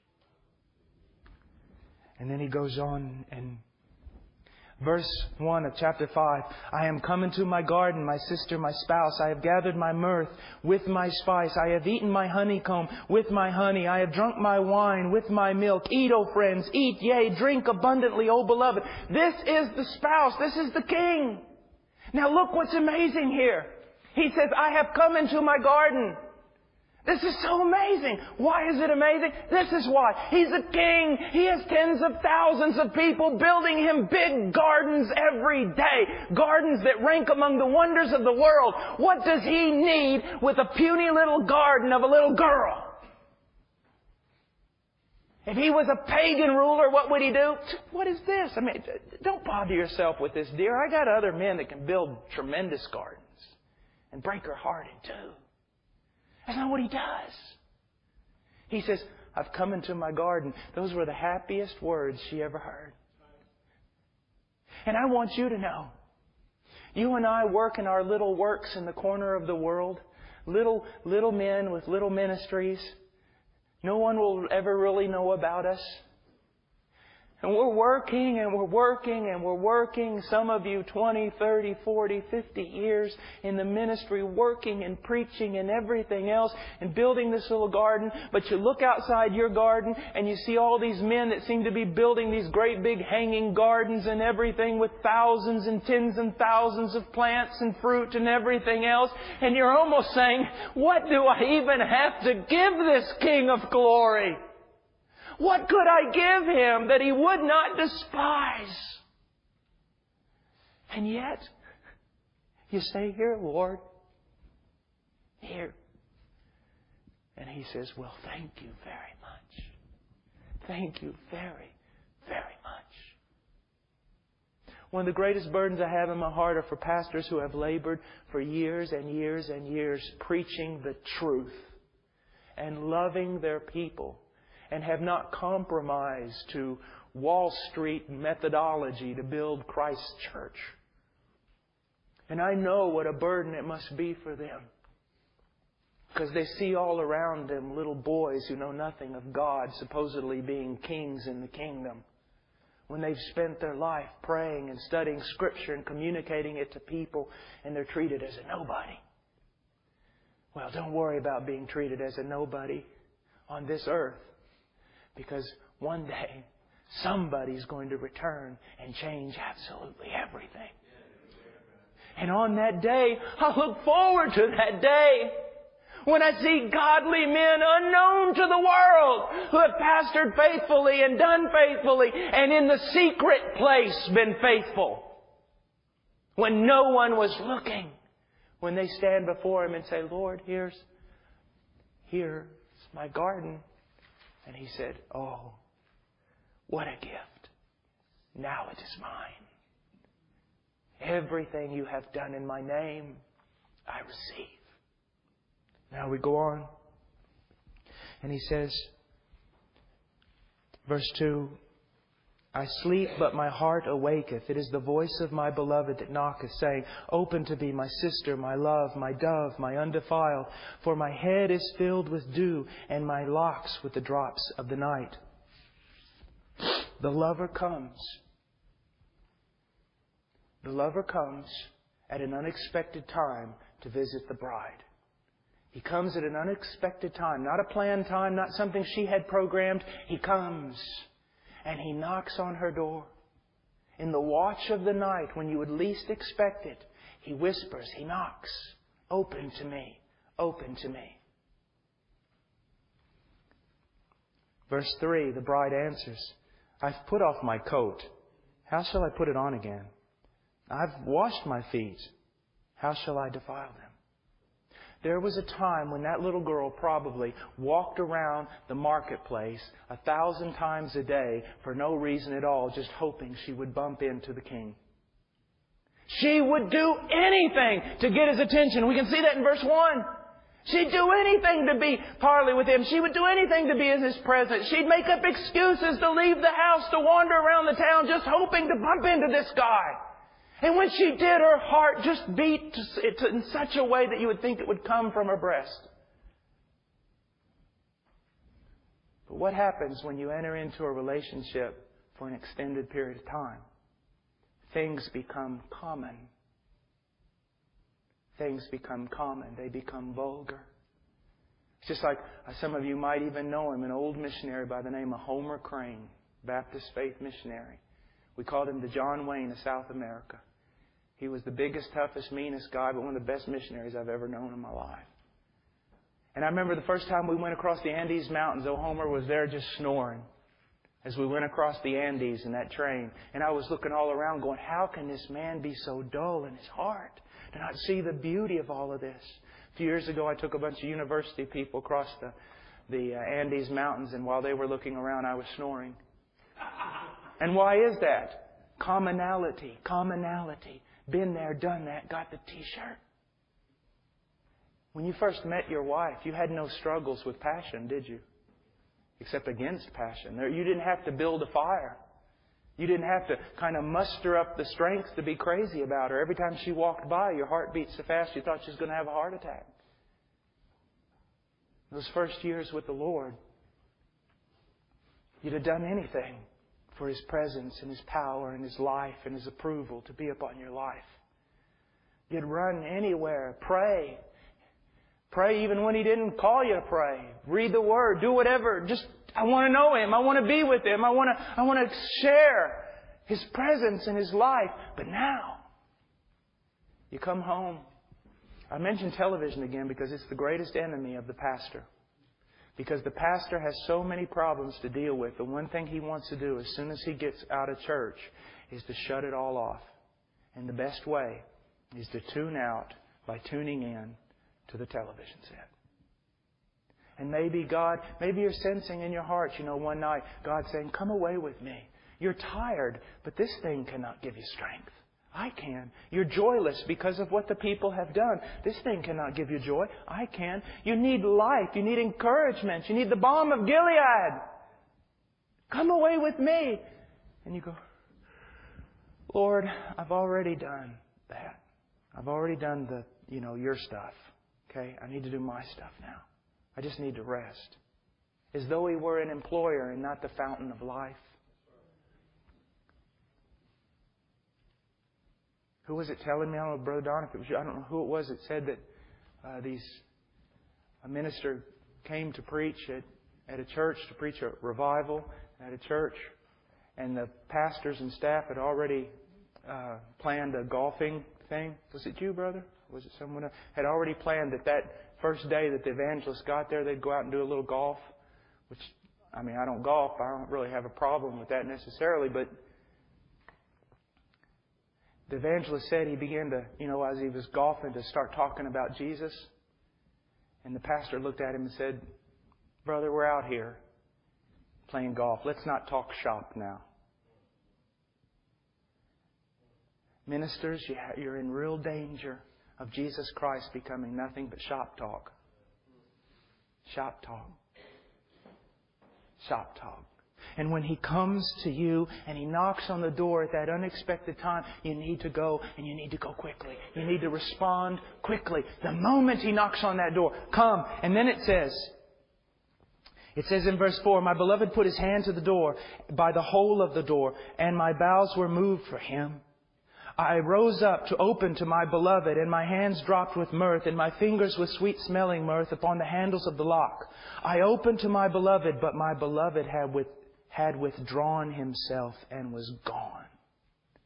And then he goes on and verse 1 of chapter 5. I am come into my garden, my sister, my spouse. I have gathered my mirth with my spice. I have eaten my honeycomb with my honey. I have drunk my wine with my milk. Eat, O friends, eat, yea, drink abundantly, O beloved. This is the spouse. This is the king. Now look what's amazing here. He says, I have come into my garden. This is so amazing. Why is it amazing? This is why. He's a king. He has tens of thousands of people building him big gardens every day. Gardens that rank among the wonders of the world. What does he need with a puny little garden of a little girl? If he was a pagan ruler, what would he do? What is this? I mean, don't bother yourself with this, dear. I got other men that can build tremendous gardens and break her heart in two. That's not what he does. He says, I've come into my garden. Those were the happiest words she ever heard. And I want you to know, you and I work in our little works in the corner of the world. Little men with little ministries. No one will ever really know about us. And we're working and we're working and we're working. Some of you 20, 30, 40, 50 years in the ministry, working and preaching and everything else and building this little garden. But you look outside your garden and you see all these men that seem to be building these great big hanging gardens and everything with thousands and tens and thousands of plants and fruit and everything else. And you're almost saying, what do I even have to give this King of Glory? What could I give Him that He would not despise? And yet, you say, here, Lord, here. And He says, well, thank you very much. Thank you very, very much. One of the greatest burdens I have in my heart are for pastors who have labored for years and years and years preaching the truth and loving their people, and have not compromised to Wall Street methodology to build Christ's church. And I know what a burden it must be for them. Because they see all around them little boys who know nothing of God supposedly being kings in the kingdom. When they've spent their life praying and studying Scripture and communicating it to people, and they're treated as a nobody. Well, don't worry about being treated as a nobody on this earth. Because one day, somebody's going to return and change absolutely everything. And on that day, I look forward to that day when I see godly men unknown to the world who have pastored faithfully and done faithfully and in the secret place been faithful. When no one was looking. When they stand before Him and say, Lord, here's my garden. And He said, oh, what a gift. Now it is mine. Everything you have done in my name, I receive. Now we go on. And He says, verse 2, I sleep, but my heart awaketh. It is the voice of my beloved that knocketh, saying, open to me, my sister, my love, my dove, my undefiled. For my head is filled with dew, and my locks with the drops of the night. The lover comes. The lover comes at an unexpected time to visit the bride. He comes at an unexpected time, not a planned time, not something she had programmed. He comes. And He knocks on her door. In the watch of the night, when you would least expect it, He whispers, He knocks. Open to me. Open to me. Verse 3, the bride answers, I've put off my coat. How shall I put it on again? I've washed my feet. How shall I defile them? There was a time when that little girl probably walked around the marketplace 1,000 times a day for no reason at all, just hoping she would bump into the King. She would do anything to get His attention. We can see that in verse 1. She'd do anything to be parley with Him. She would do anything to be in His presence. She'd make up excuses to leave the house, to wander around the town, just hoping to bump into this guy. And when she did, her heart just beat in such a way that you would think it would come from her breast. But what happens when you enter into a relationship for an extended period of time? Things become common. Things become common. They become vulgar. It's just like some of you might even know him, an old missionary by the name of Homer Crane, Baptist faith missionary. We called him the John Wayne of South America. He was the biggest, toughest, meanest guy, but one of the best missionaries I've ever known in my life. And I remember the first time we went across the Andes Mountains, Homer was there just snoring as we went across the Andes in that train. And I was looking all around going, how can this man be so dull in his heart to not see the beauty of all of this? A few years ago, I took a bunch of university people across the Andes Mountains, and while they were looking around, I was snoring. And why is that? Commonality. Been there, done that, got the T-shirt. When you first met your wife, you had no struggles with passion, did you? Except against passion. You didn't have to build a fire. You didn't have to kind of muster up the strength to be crazy about her. Every time she walked by, your heart beat so fast you thought she was going to have a heart attack. Those first years with the Lord, you'd have done anything for His presence and His power and His life and His approval to be upon your life. You'd run anywhere, pray. Pray even when He didn't call you to pray. Read the Word, do whatever. Just, I want to know Him. I want to be with Him. I want to share His presence and His life. But now, you come home. I mention television again because it's the greatest enemy of the pastor. Because the pastor has so many problems to deal with. The one thing he wants to do as soon as he gets out of church is to shut it all off. And the best way is to tune out by tuning in to the television set. And maybe you're sensing in your heart, one night, God saying, come away with me. You're tired, but this thing cannot give you strength. I can. You're joyless because of what the people have done. This thing cannot give you joy. I can. You need life. You need encouragement. You need the balm of Gilead. Come away with me. And you go, Lord, I've already done that. I've already done your stuff. Okay? I need to do my stuff now. I just need to rest. As though He were an employer and not the fountain of life. Who was it telling me? I don't know, Brother Don, if it was you. I don't know who it was that said that a minister came to preach at a church, to preach a revival at a church, and the pastors and staff had already planned a golfing thing. Was it you, brother? Was it someone else? Had already planned that first day that the evangelist got there, they'd go out and do a little golf. Which, I don't golf. I don't really have a problem with that necessarily, but the evangelist said he began to, as he was golfing, to start talking about Jesus. And the pastor looked at him and said, brother, we're out here playing golf. Let's not talk shop now. Ministers, you're in real danger of Jesus Christ becoming nothing but shop talk. Shop talk. Shop talk. And when He comes to you and He knocks on the door at that unexpected time, you need to go, and you need to go quickly. You need to respond quickly. The moment He knocks on that door, come. And then it says in verse 4, my beloved put his hand to the door by the hole of the door, and my bowels were moved for him. I rose up to open to my beloved, and my hands dropped with mirth, and my fingers with sweet-smelling mirth upon the handles of the lock. I opened to my beloved, but my beloved had withdrawn himself and was gone.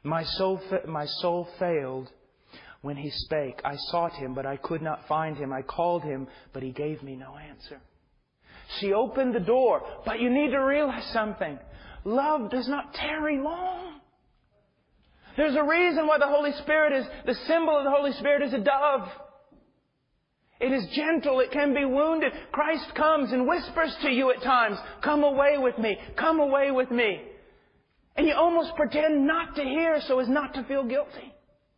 My soul failed when He spake. I sought Him, but I could not find Him. I called Him, but He gave me no answer. She opened the door, but you need to realize something. Love does not tarry long. There's a reason why the symbol of the Holy Spirit is a dove. It is gentle. It can be wounded. Christ comes and whispers to you at times, "Come away with me. Come away with me." And you almost pretend not to hear so as not to feel guilty.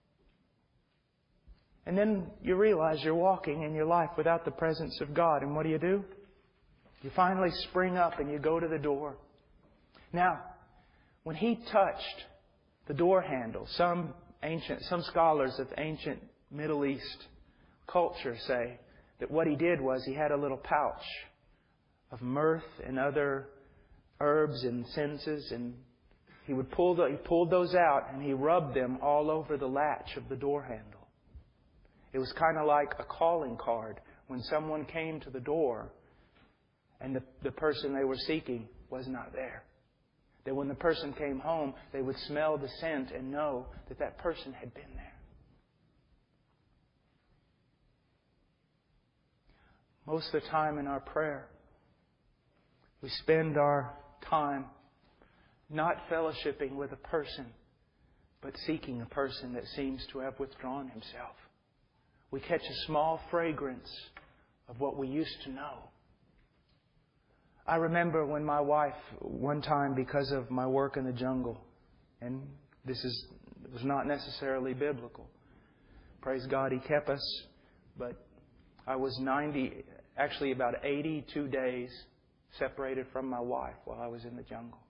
And then you realize you're walking in your life without the presence of God. And what do? You finally spring up and you go to the door. Now, when He touched the door handle, some scholars of ancient Middle East culture say that what He did was He had a little pouch of myrrh and other herbs and incenses, and He pulled those out and He rubbed them all over the latch of the door handle. It was kind of like a calling card when someone came to the door and the person they were seeking was not there. That when the person came home, they would smell the scent and know that that person had been there. Most of the time in our prayer, we spend our time not fellowshipping with a person, but seeking a person that seems to have withdrawn himself. We catch a small fragrance of what we used to know. I remember when my wife, one time because of my work in the jungle, and this was not necessarily biblical. Praise God, He kept us, but I was about 82 days separated from my wife while I was in the jungle.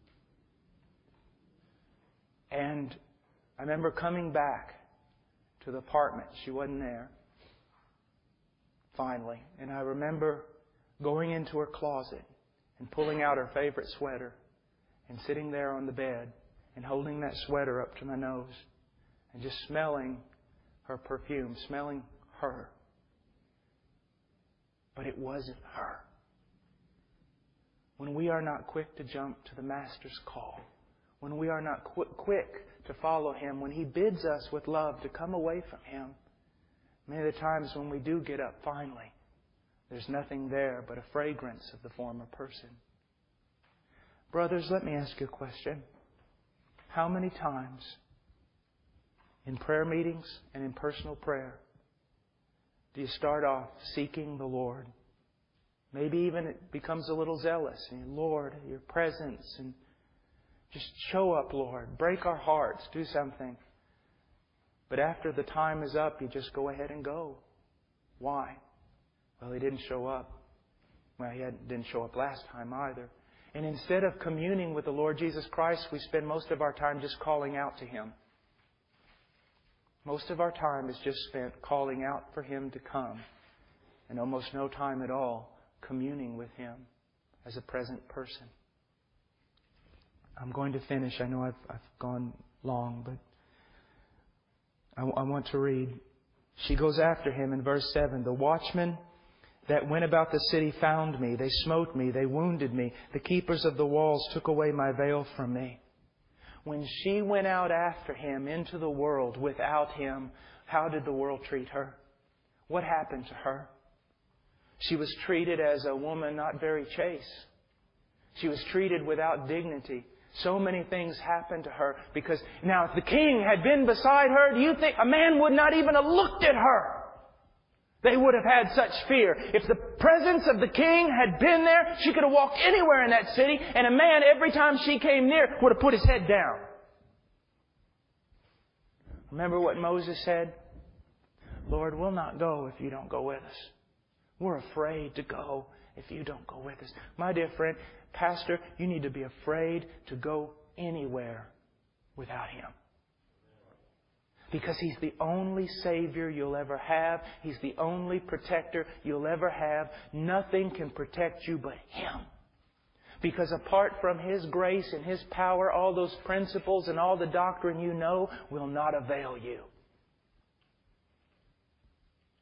And I remember coming back to the apartment. She wasn't there. Finally. And I remember going into her closet and pulling out her favorite sweater and sitting there on the bed and holding that sweater up to my nose and just smelling her perfume, smelling her. But it wasn't her. When we are not quick to jump to the Master's call, when we are not quick to follow Him, when He bids us with love to come away from Him, many of the times when we do get up finally, there's nothing there but a fragrance of the former person. Brothers, let me ask you a question. How many times in prayer meetings and in personal prayer do you start off seeking the Lord? Maybe even it becomes a little zealous. And Lord, Your presence, and just show up, Lord. Break our hearts. Do something. But after the time is up, you just go ahead and go. Why? Well, He didn't show up. Well, He didn't show up last time either. And instead of communing with the Lord Jesus Christ, we spend most of our time just calling out to Him. Most of our time is just spent calling out for Him to come. And almost no time at all communing with Him as a present person. I'm going to finish. I know I've gone long, but I want to read. She goes after him in verse 7. The watchmen that went about the city found me. They smote me. They wounded me. The keepers of the walls took away my veil from me. When she went out after him into the world without him, how did the world treat her? What happened to her? She was treated as a woman not very chaste. She was treated without dignity. So many things happened to her because now if the king had been beside her, do you think a man would not even have looked at her? They would have had such fear. If the presence of the king had been there, she could have walked anywhere in that city, and a man, every time she came near, would have put his head down. Remember what Moses said? Lord, we'll not go if You don't go with us. We're afraid to go if You don't go with us. My dear friend, Pastor, you need to be afraid to go anywhere without Him. Because He's the only Savior you'll ever have. He's the only protector you'll ever have. Nothing can protect you but Him. Because apart from His grace and His power, all those principles and all the doctrine you know will not avail you.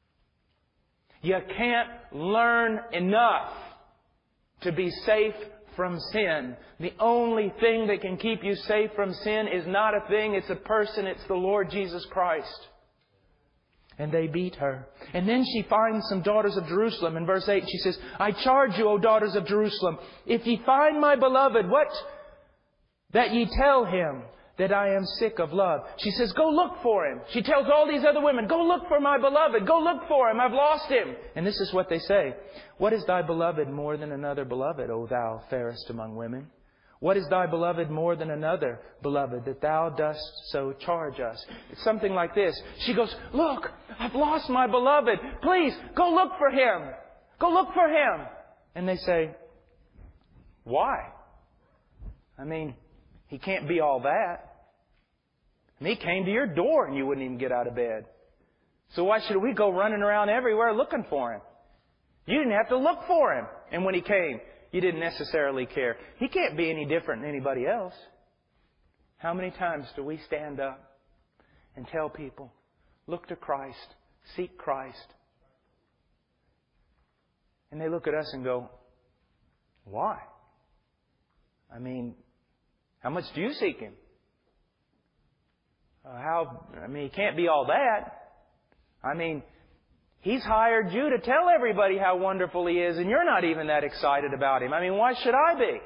You can't learn enough to be safe from sin. The only thing that can keep you safe from sin is not a thing, it's a person, it's the Lord Jesus Christ. And they beat her. And then she finds some daughters of Jerusalem. In verse 8 she says, I charge you, O daughters of Jerusalem, if ye find my beloved, what? That ye tell him that I am sick of love. She says, go look for him. She tells all these other women, go look for my beloved. Go look for him. I've lost him. And this is what they say. What is thy beloved more than another beloved, O thou fairest among women? What is thy beloved more than another beloved, that thou dost so charge us? It's something like this. She goes, look, I've lost my beloved. Please, go look for him. Go look for him. And they say, why? I mean, he can't be all that. And he came to your door and you wouldn't even get out of bed. So why should we go running around everywhere looking for him? You didn't have to look for him. And when he came, you didn't necessarily care. He can't be any different than anybody else. How many times do we stand up and tell people, look to Christ, seek Christ? And they look at us and go, why? I mean, how much do you seek Him? He can't be all that. I mean, He's hired you to tell everybody how wonderful He is, and you're not even that excited about Him. I mean, why should I be?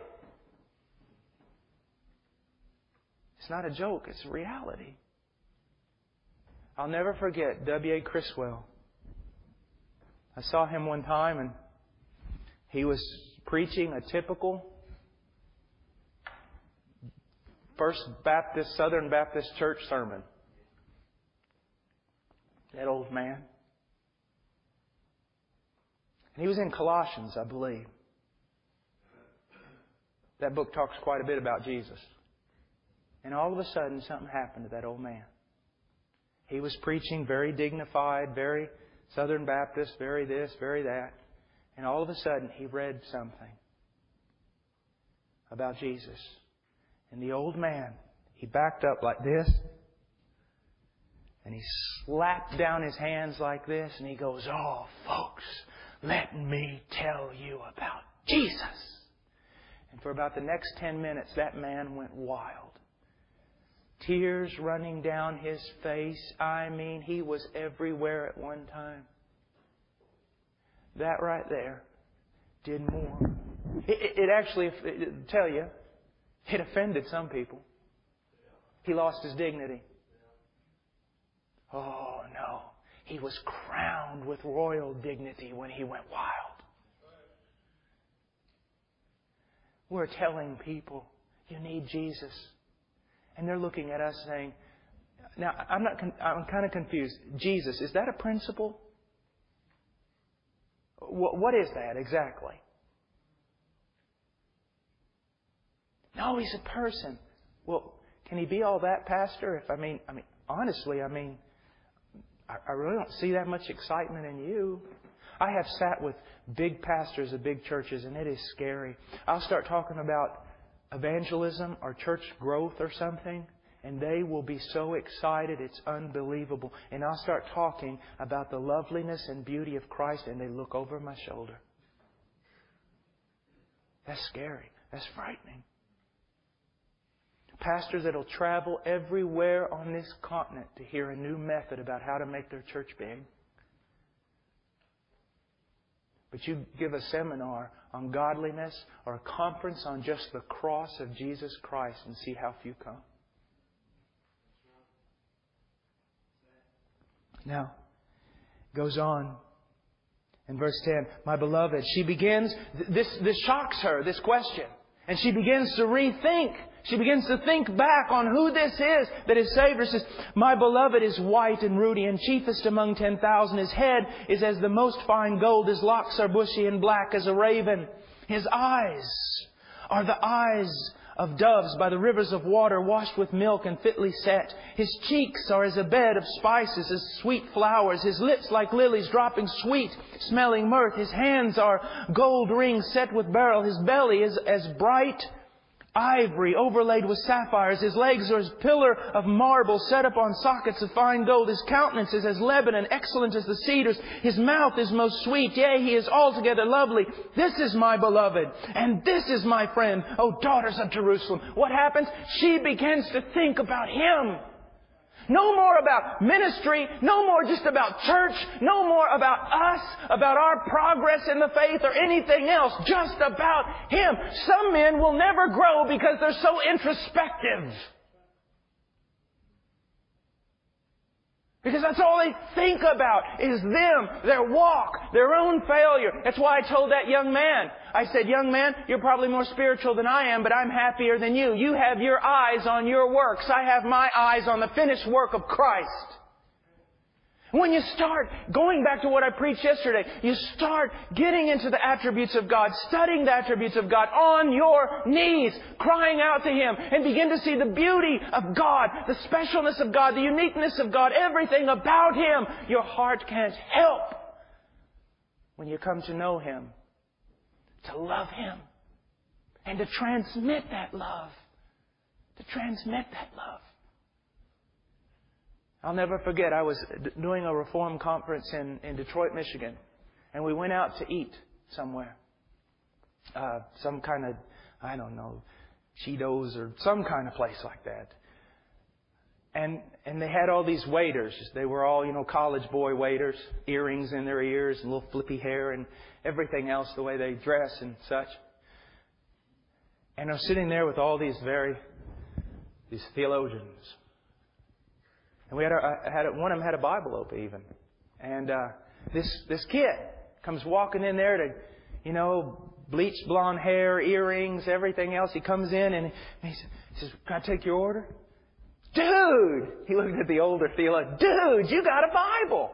It's not a joke, it's a reality. I'll never forget W.A. Criswell. I saw him one time, and he was preaching a typical Southern Baptist Church sermon. That old man. And he was in Colossians, I believe. That book talks quite a bit about Jesus. And all of a sudden, something happened to that old man. He was preaching very dignified, very Southern Baptist, very this, very that. And all of a sudden, he read something about Jesus. And the old man, he backed up like this. And he slapped down his hands like this. And he goes, oh, folks, let me tell you about Jesus. And for about the next 10 minutes, that man went wild. Tears running down his face. I mean, he was everywhere at one time. That right there did more. It actually, tell you, it offended some people. He lost his dignity. Oh, no. He was crowned with royal dignity when he went wild. We're telling people, you need Jesus. And they're looking at us saying, now, I'm kind of confused. Jesus, is that a principle? What is that exactly? No, He's a person. Well, can He be all that, Pastor? Honestly, I really don't see that much excitement in you. I have sat with big pastors of big churches, and it is scary. I'll start talking about evangelism or church growth or something, and they will be so excited it's unbelievable. And I'll start talking about the loveliness and beauty of Christ, and they look over my shoulder. That's scary. That's frightening. Pastors that will travel everywhere on this continent to hear a new method about how to make their church big. But you give a seminar on godliness or a conference on just the cross of Jesus Christ and see how few come. Now, goes on in verse 10. My beloved, she begins, this shocks her, this question. And she begins to rethink. She begins to think back on who this is that has saved her. She says, my beloved is white and ruddy and chiefest among 10,000. His head is as the most fine gold. His locks are bushy and black as a raven. His eyes are the eyes of doves by the rivers of water washed with milk and fitly set. His cheeks are as a bed of spices, as sweet flowers. His lips like lilies dropping sweet smelling mirth. His hands are gold rings set with beryl. His belly is as bright ivory overlaid with sapphires. His legs are as pillar of marble set upon sockets of fine gold. His countenance is as Lebanon, excellent as the cedars. His mouth is most sweet. Yea, He is altogether lovely. This is my beloved, and this is my friend, O daughters of Jerusalem. What happens? She begins to think about Him. No more about ministry, no more just about church, no more about us, about our progress in the faith or anything else, just about Him. Some men will never grow because they're so introspective. Because that's all they think about is them, their walk, their own failure. That's why I told that young man, I said, young man, you're probably more spiritual than I am, but I'm happier than you. You have your eyes on your works. I have my eyes on the finished work of Christ. When you start going back to what I preached yesterday, you start getting into the attributes of God, studying the attributes of God on your knees, crying out to Him, and begin to see the beauty of God, the specialness of God, the uniqueness of God, everything about Him. Your heart can't help, when you come to know Him, to love Him and to transmit that love. To transmit that love. I'll never forget, I was doing a Reform conference in Detroit, Michigan, and we went out to eat somewhere. Some kind of, I don't know, Cheetos or some kind of place like that. And they had all these waiters. They were all, college boy waiters, earrings in their ears and little flippy hair and everything else, the way they dress and such. And I was sitting there with all these theologians. And we had one of them had a Bible open even. And this kid comes walking in there to, bleached blonde hair, earrings, everything else. He comes in and he says, "Can I take your order?" "Dude!" He looked at the older theologian. "Dude, you got a Bible!"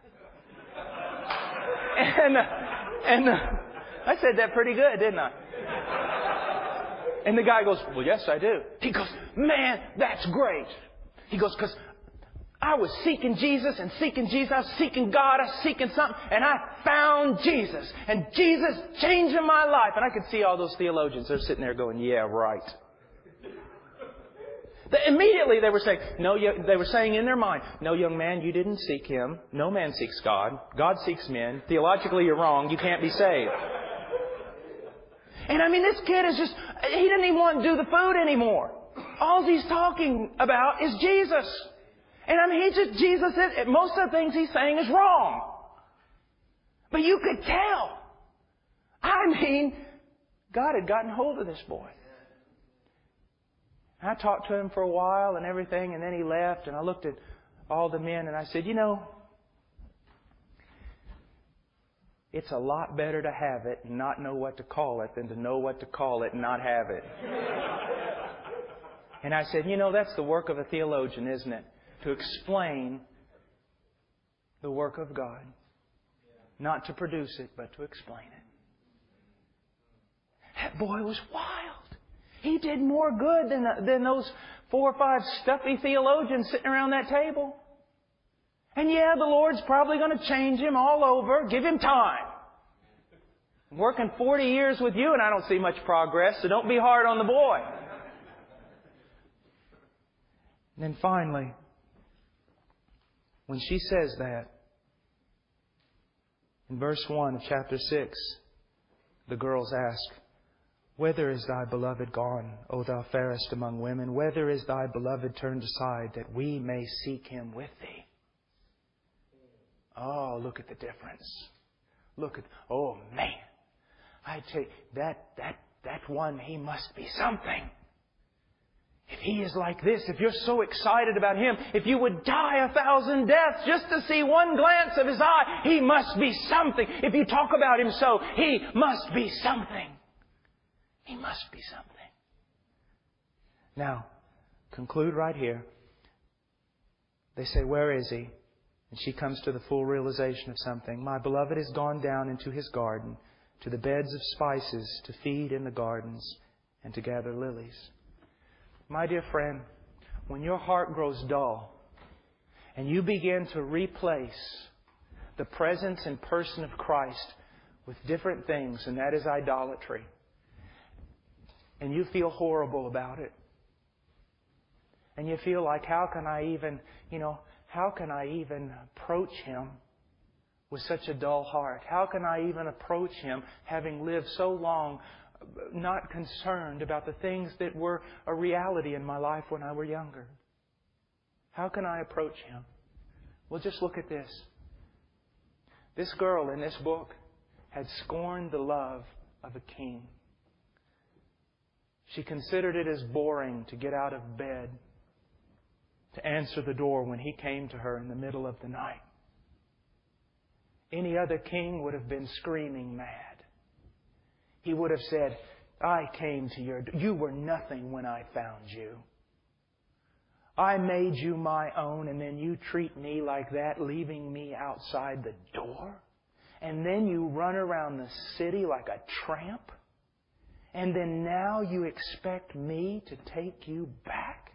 and I said that pretty good, didn't I? And the guy goes, "Well, yes, I do." He goes, "Man, that's great." He goes, "Because I was seeking Jesus and seeking Jesus. I was seeking God. I was seeking something. And I found Jesus. And Jesus changed my life." And I could see all those theologians. They're sitting there going, "Yeah, right." Immediately they were saying, they were saying in their mind, "No, young man, you didn't seek Him. No man seeks God. God seeks men. Theologically, you're wrong. You can't be saved." And this kid is he didn't even want to do the food anymore. All he's talking about is Jesus. And Jesus is, most of the things he's saying is wrong. But you could tell. God had gotten hold of this boy. And I talked to him for a while and everything, and then he left, and I looked at all the men and I said, it's a lot better to have it and not know what to call it than to know what to call it and not have it. And I said, that's the work of a theologian, isn't it? To explain the work of God. Not to produce it, but to explain it. That boy was wild. He did more good than those 4 or 5 stuffy theologians sitting around that table. And the Lord's probably going to change him all over. Give him time. I'm working 40 years with you and I don't see much progress, so don't be hard on the boy. And then finally, when she says that, in verse 1 of chapter 6, the girls ask, "Whither is thy beloved gone, O thou fairest among women? Whither is thy beloved turned aside, that we may seek Him with thee?" Oh, look at the difference. Oh man. I tell you, that one, he must be something. If he is like this, if you're so excited about Him, if you would die 1,000 deaths just to see one glance of His eye, He must be something. If you talk about Him so, He must be something. He must be something. Now, conclude right here. They say, "Where is He?" And she comes to the full realization of something. "My beloved is gone down into His garden, to the beds of spices, to feed in the gardens, and to gather lilies." My dear friend, when your heart grows dull and you begin to replace the presence and person of Christ with different things, and that is idolatry, And you feel horrible about it. And you feel like, how can I even approach Him with such a dull heart? How can I even approach Him having lived so long not concerned about the things that were a reality in my life when I were younger? How can I approach Him? Well, just look at this. This girl in this book had scorned the love of a king. She considered it as boring to get out of bed, to answer the door when he came to her in the middle of the night. Any other king would have been screaming mad. He would have said, I came to you were nothing when I found you. I made you my own, and then you treat me like that, leaving me outside the door. And then you run around the city like a tramp. And then now you expect me to take you back?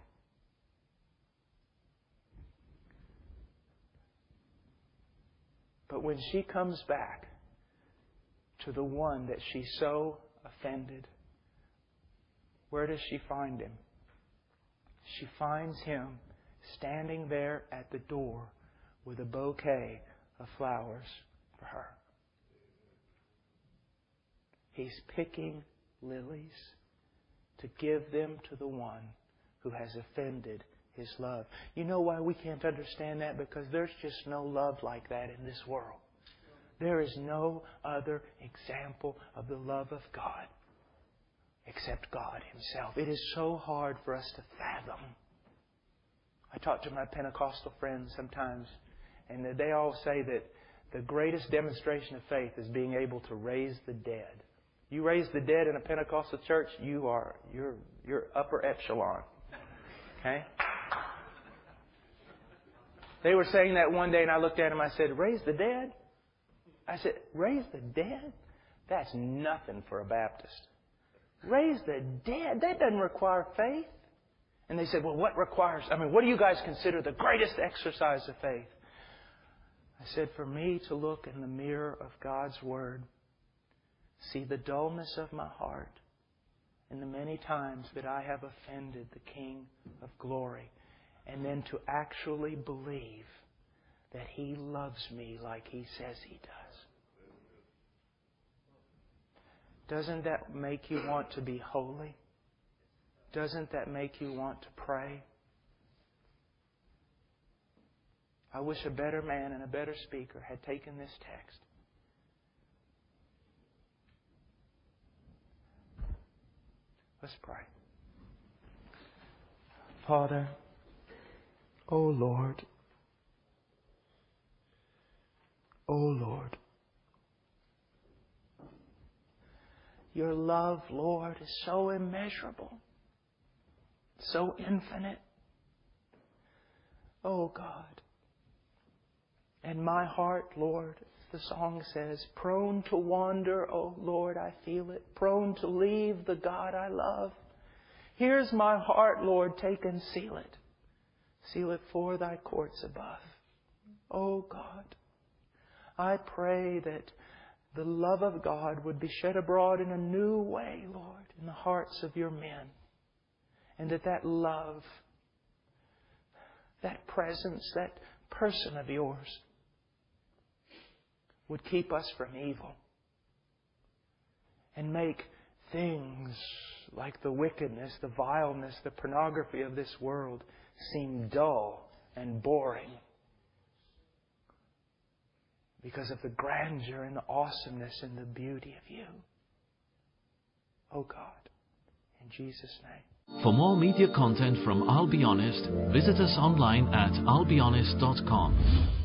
But when she comes back to the one that she so offended, where does she find him? She finds him standing there at the door with a bouquet of flowers for her. He's picking lilies to give them to the one who has offended His love. You know why we can't understand that? Because there's just no love like that in this world. There is no other example of the love of God except God Himself. It is so hard for us to fathom. I talk to my Pentecostal friends sometimes, and they all say that the greatest demonstration of faith is being able to raise the dead. You raise the dead in a Pentecostal church, you're upper echelon. Okay? They were saying that one day, and I looked at them. I said, "Raise the dead?" I said, "Raise the dead? That's nothing for a Baptist. Raise the dead? That doesn't require faith." And they said, "Well, what do you guys consider the greatest exercise of faith?" I said, "For me to look in the mirror of God's Word, see the dullness of my heart, and the many times that I have offended the King of Glory, and then to actually believe that He loves me like He says He does." Doesn't that make you want to be holy? Doesn't that make you want to pray? I wish a better man and a better speaker had taken this text. Let's pray. Father, O Lord, Your love, Lord, is so immeasurable, so infinite. Oh God. And my heart, Lord, the song says, prone to wander, oh Lord, I feel it, prone to leave the God I love. Here's my heart, Lord, take and seal it. Seal it for Thy courts above. Oh God, I pray that the love of God would be shed abroad in a new way, Lord, in the hearts of Your men. And that love, that presence, that person of Yours would keep us from evil and make things like the wickedness, the vileness, the pornography of this world seem dull and boring because of the grandeur and the awesomeness and the beauty of You. Oh God, in Jesus' name. For more media content from I'll Be Honest, visit us online at I'llBeHonest.com.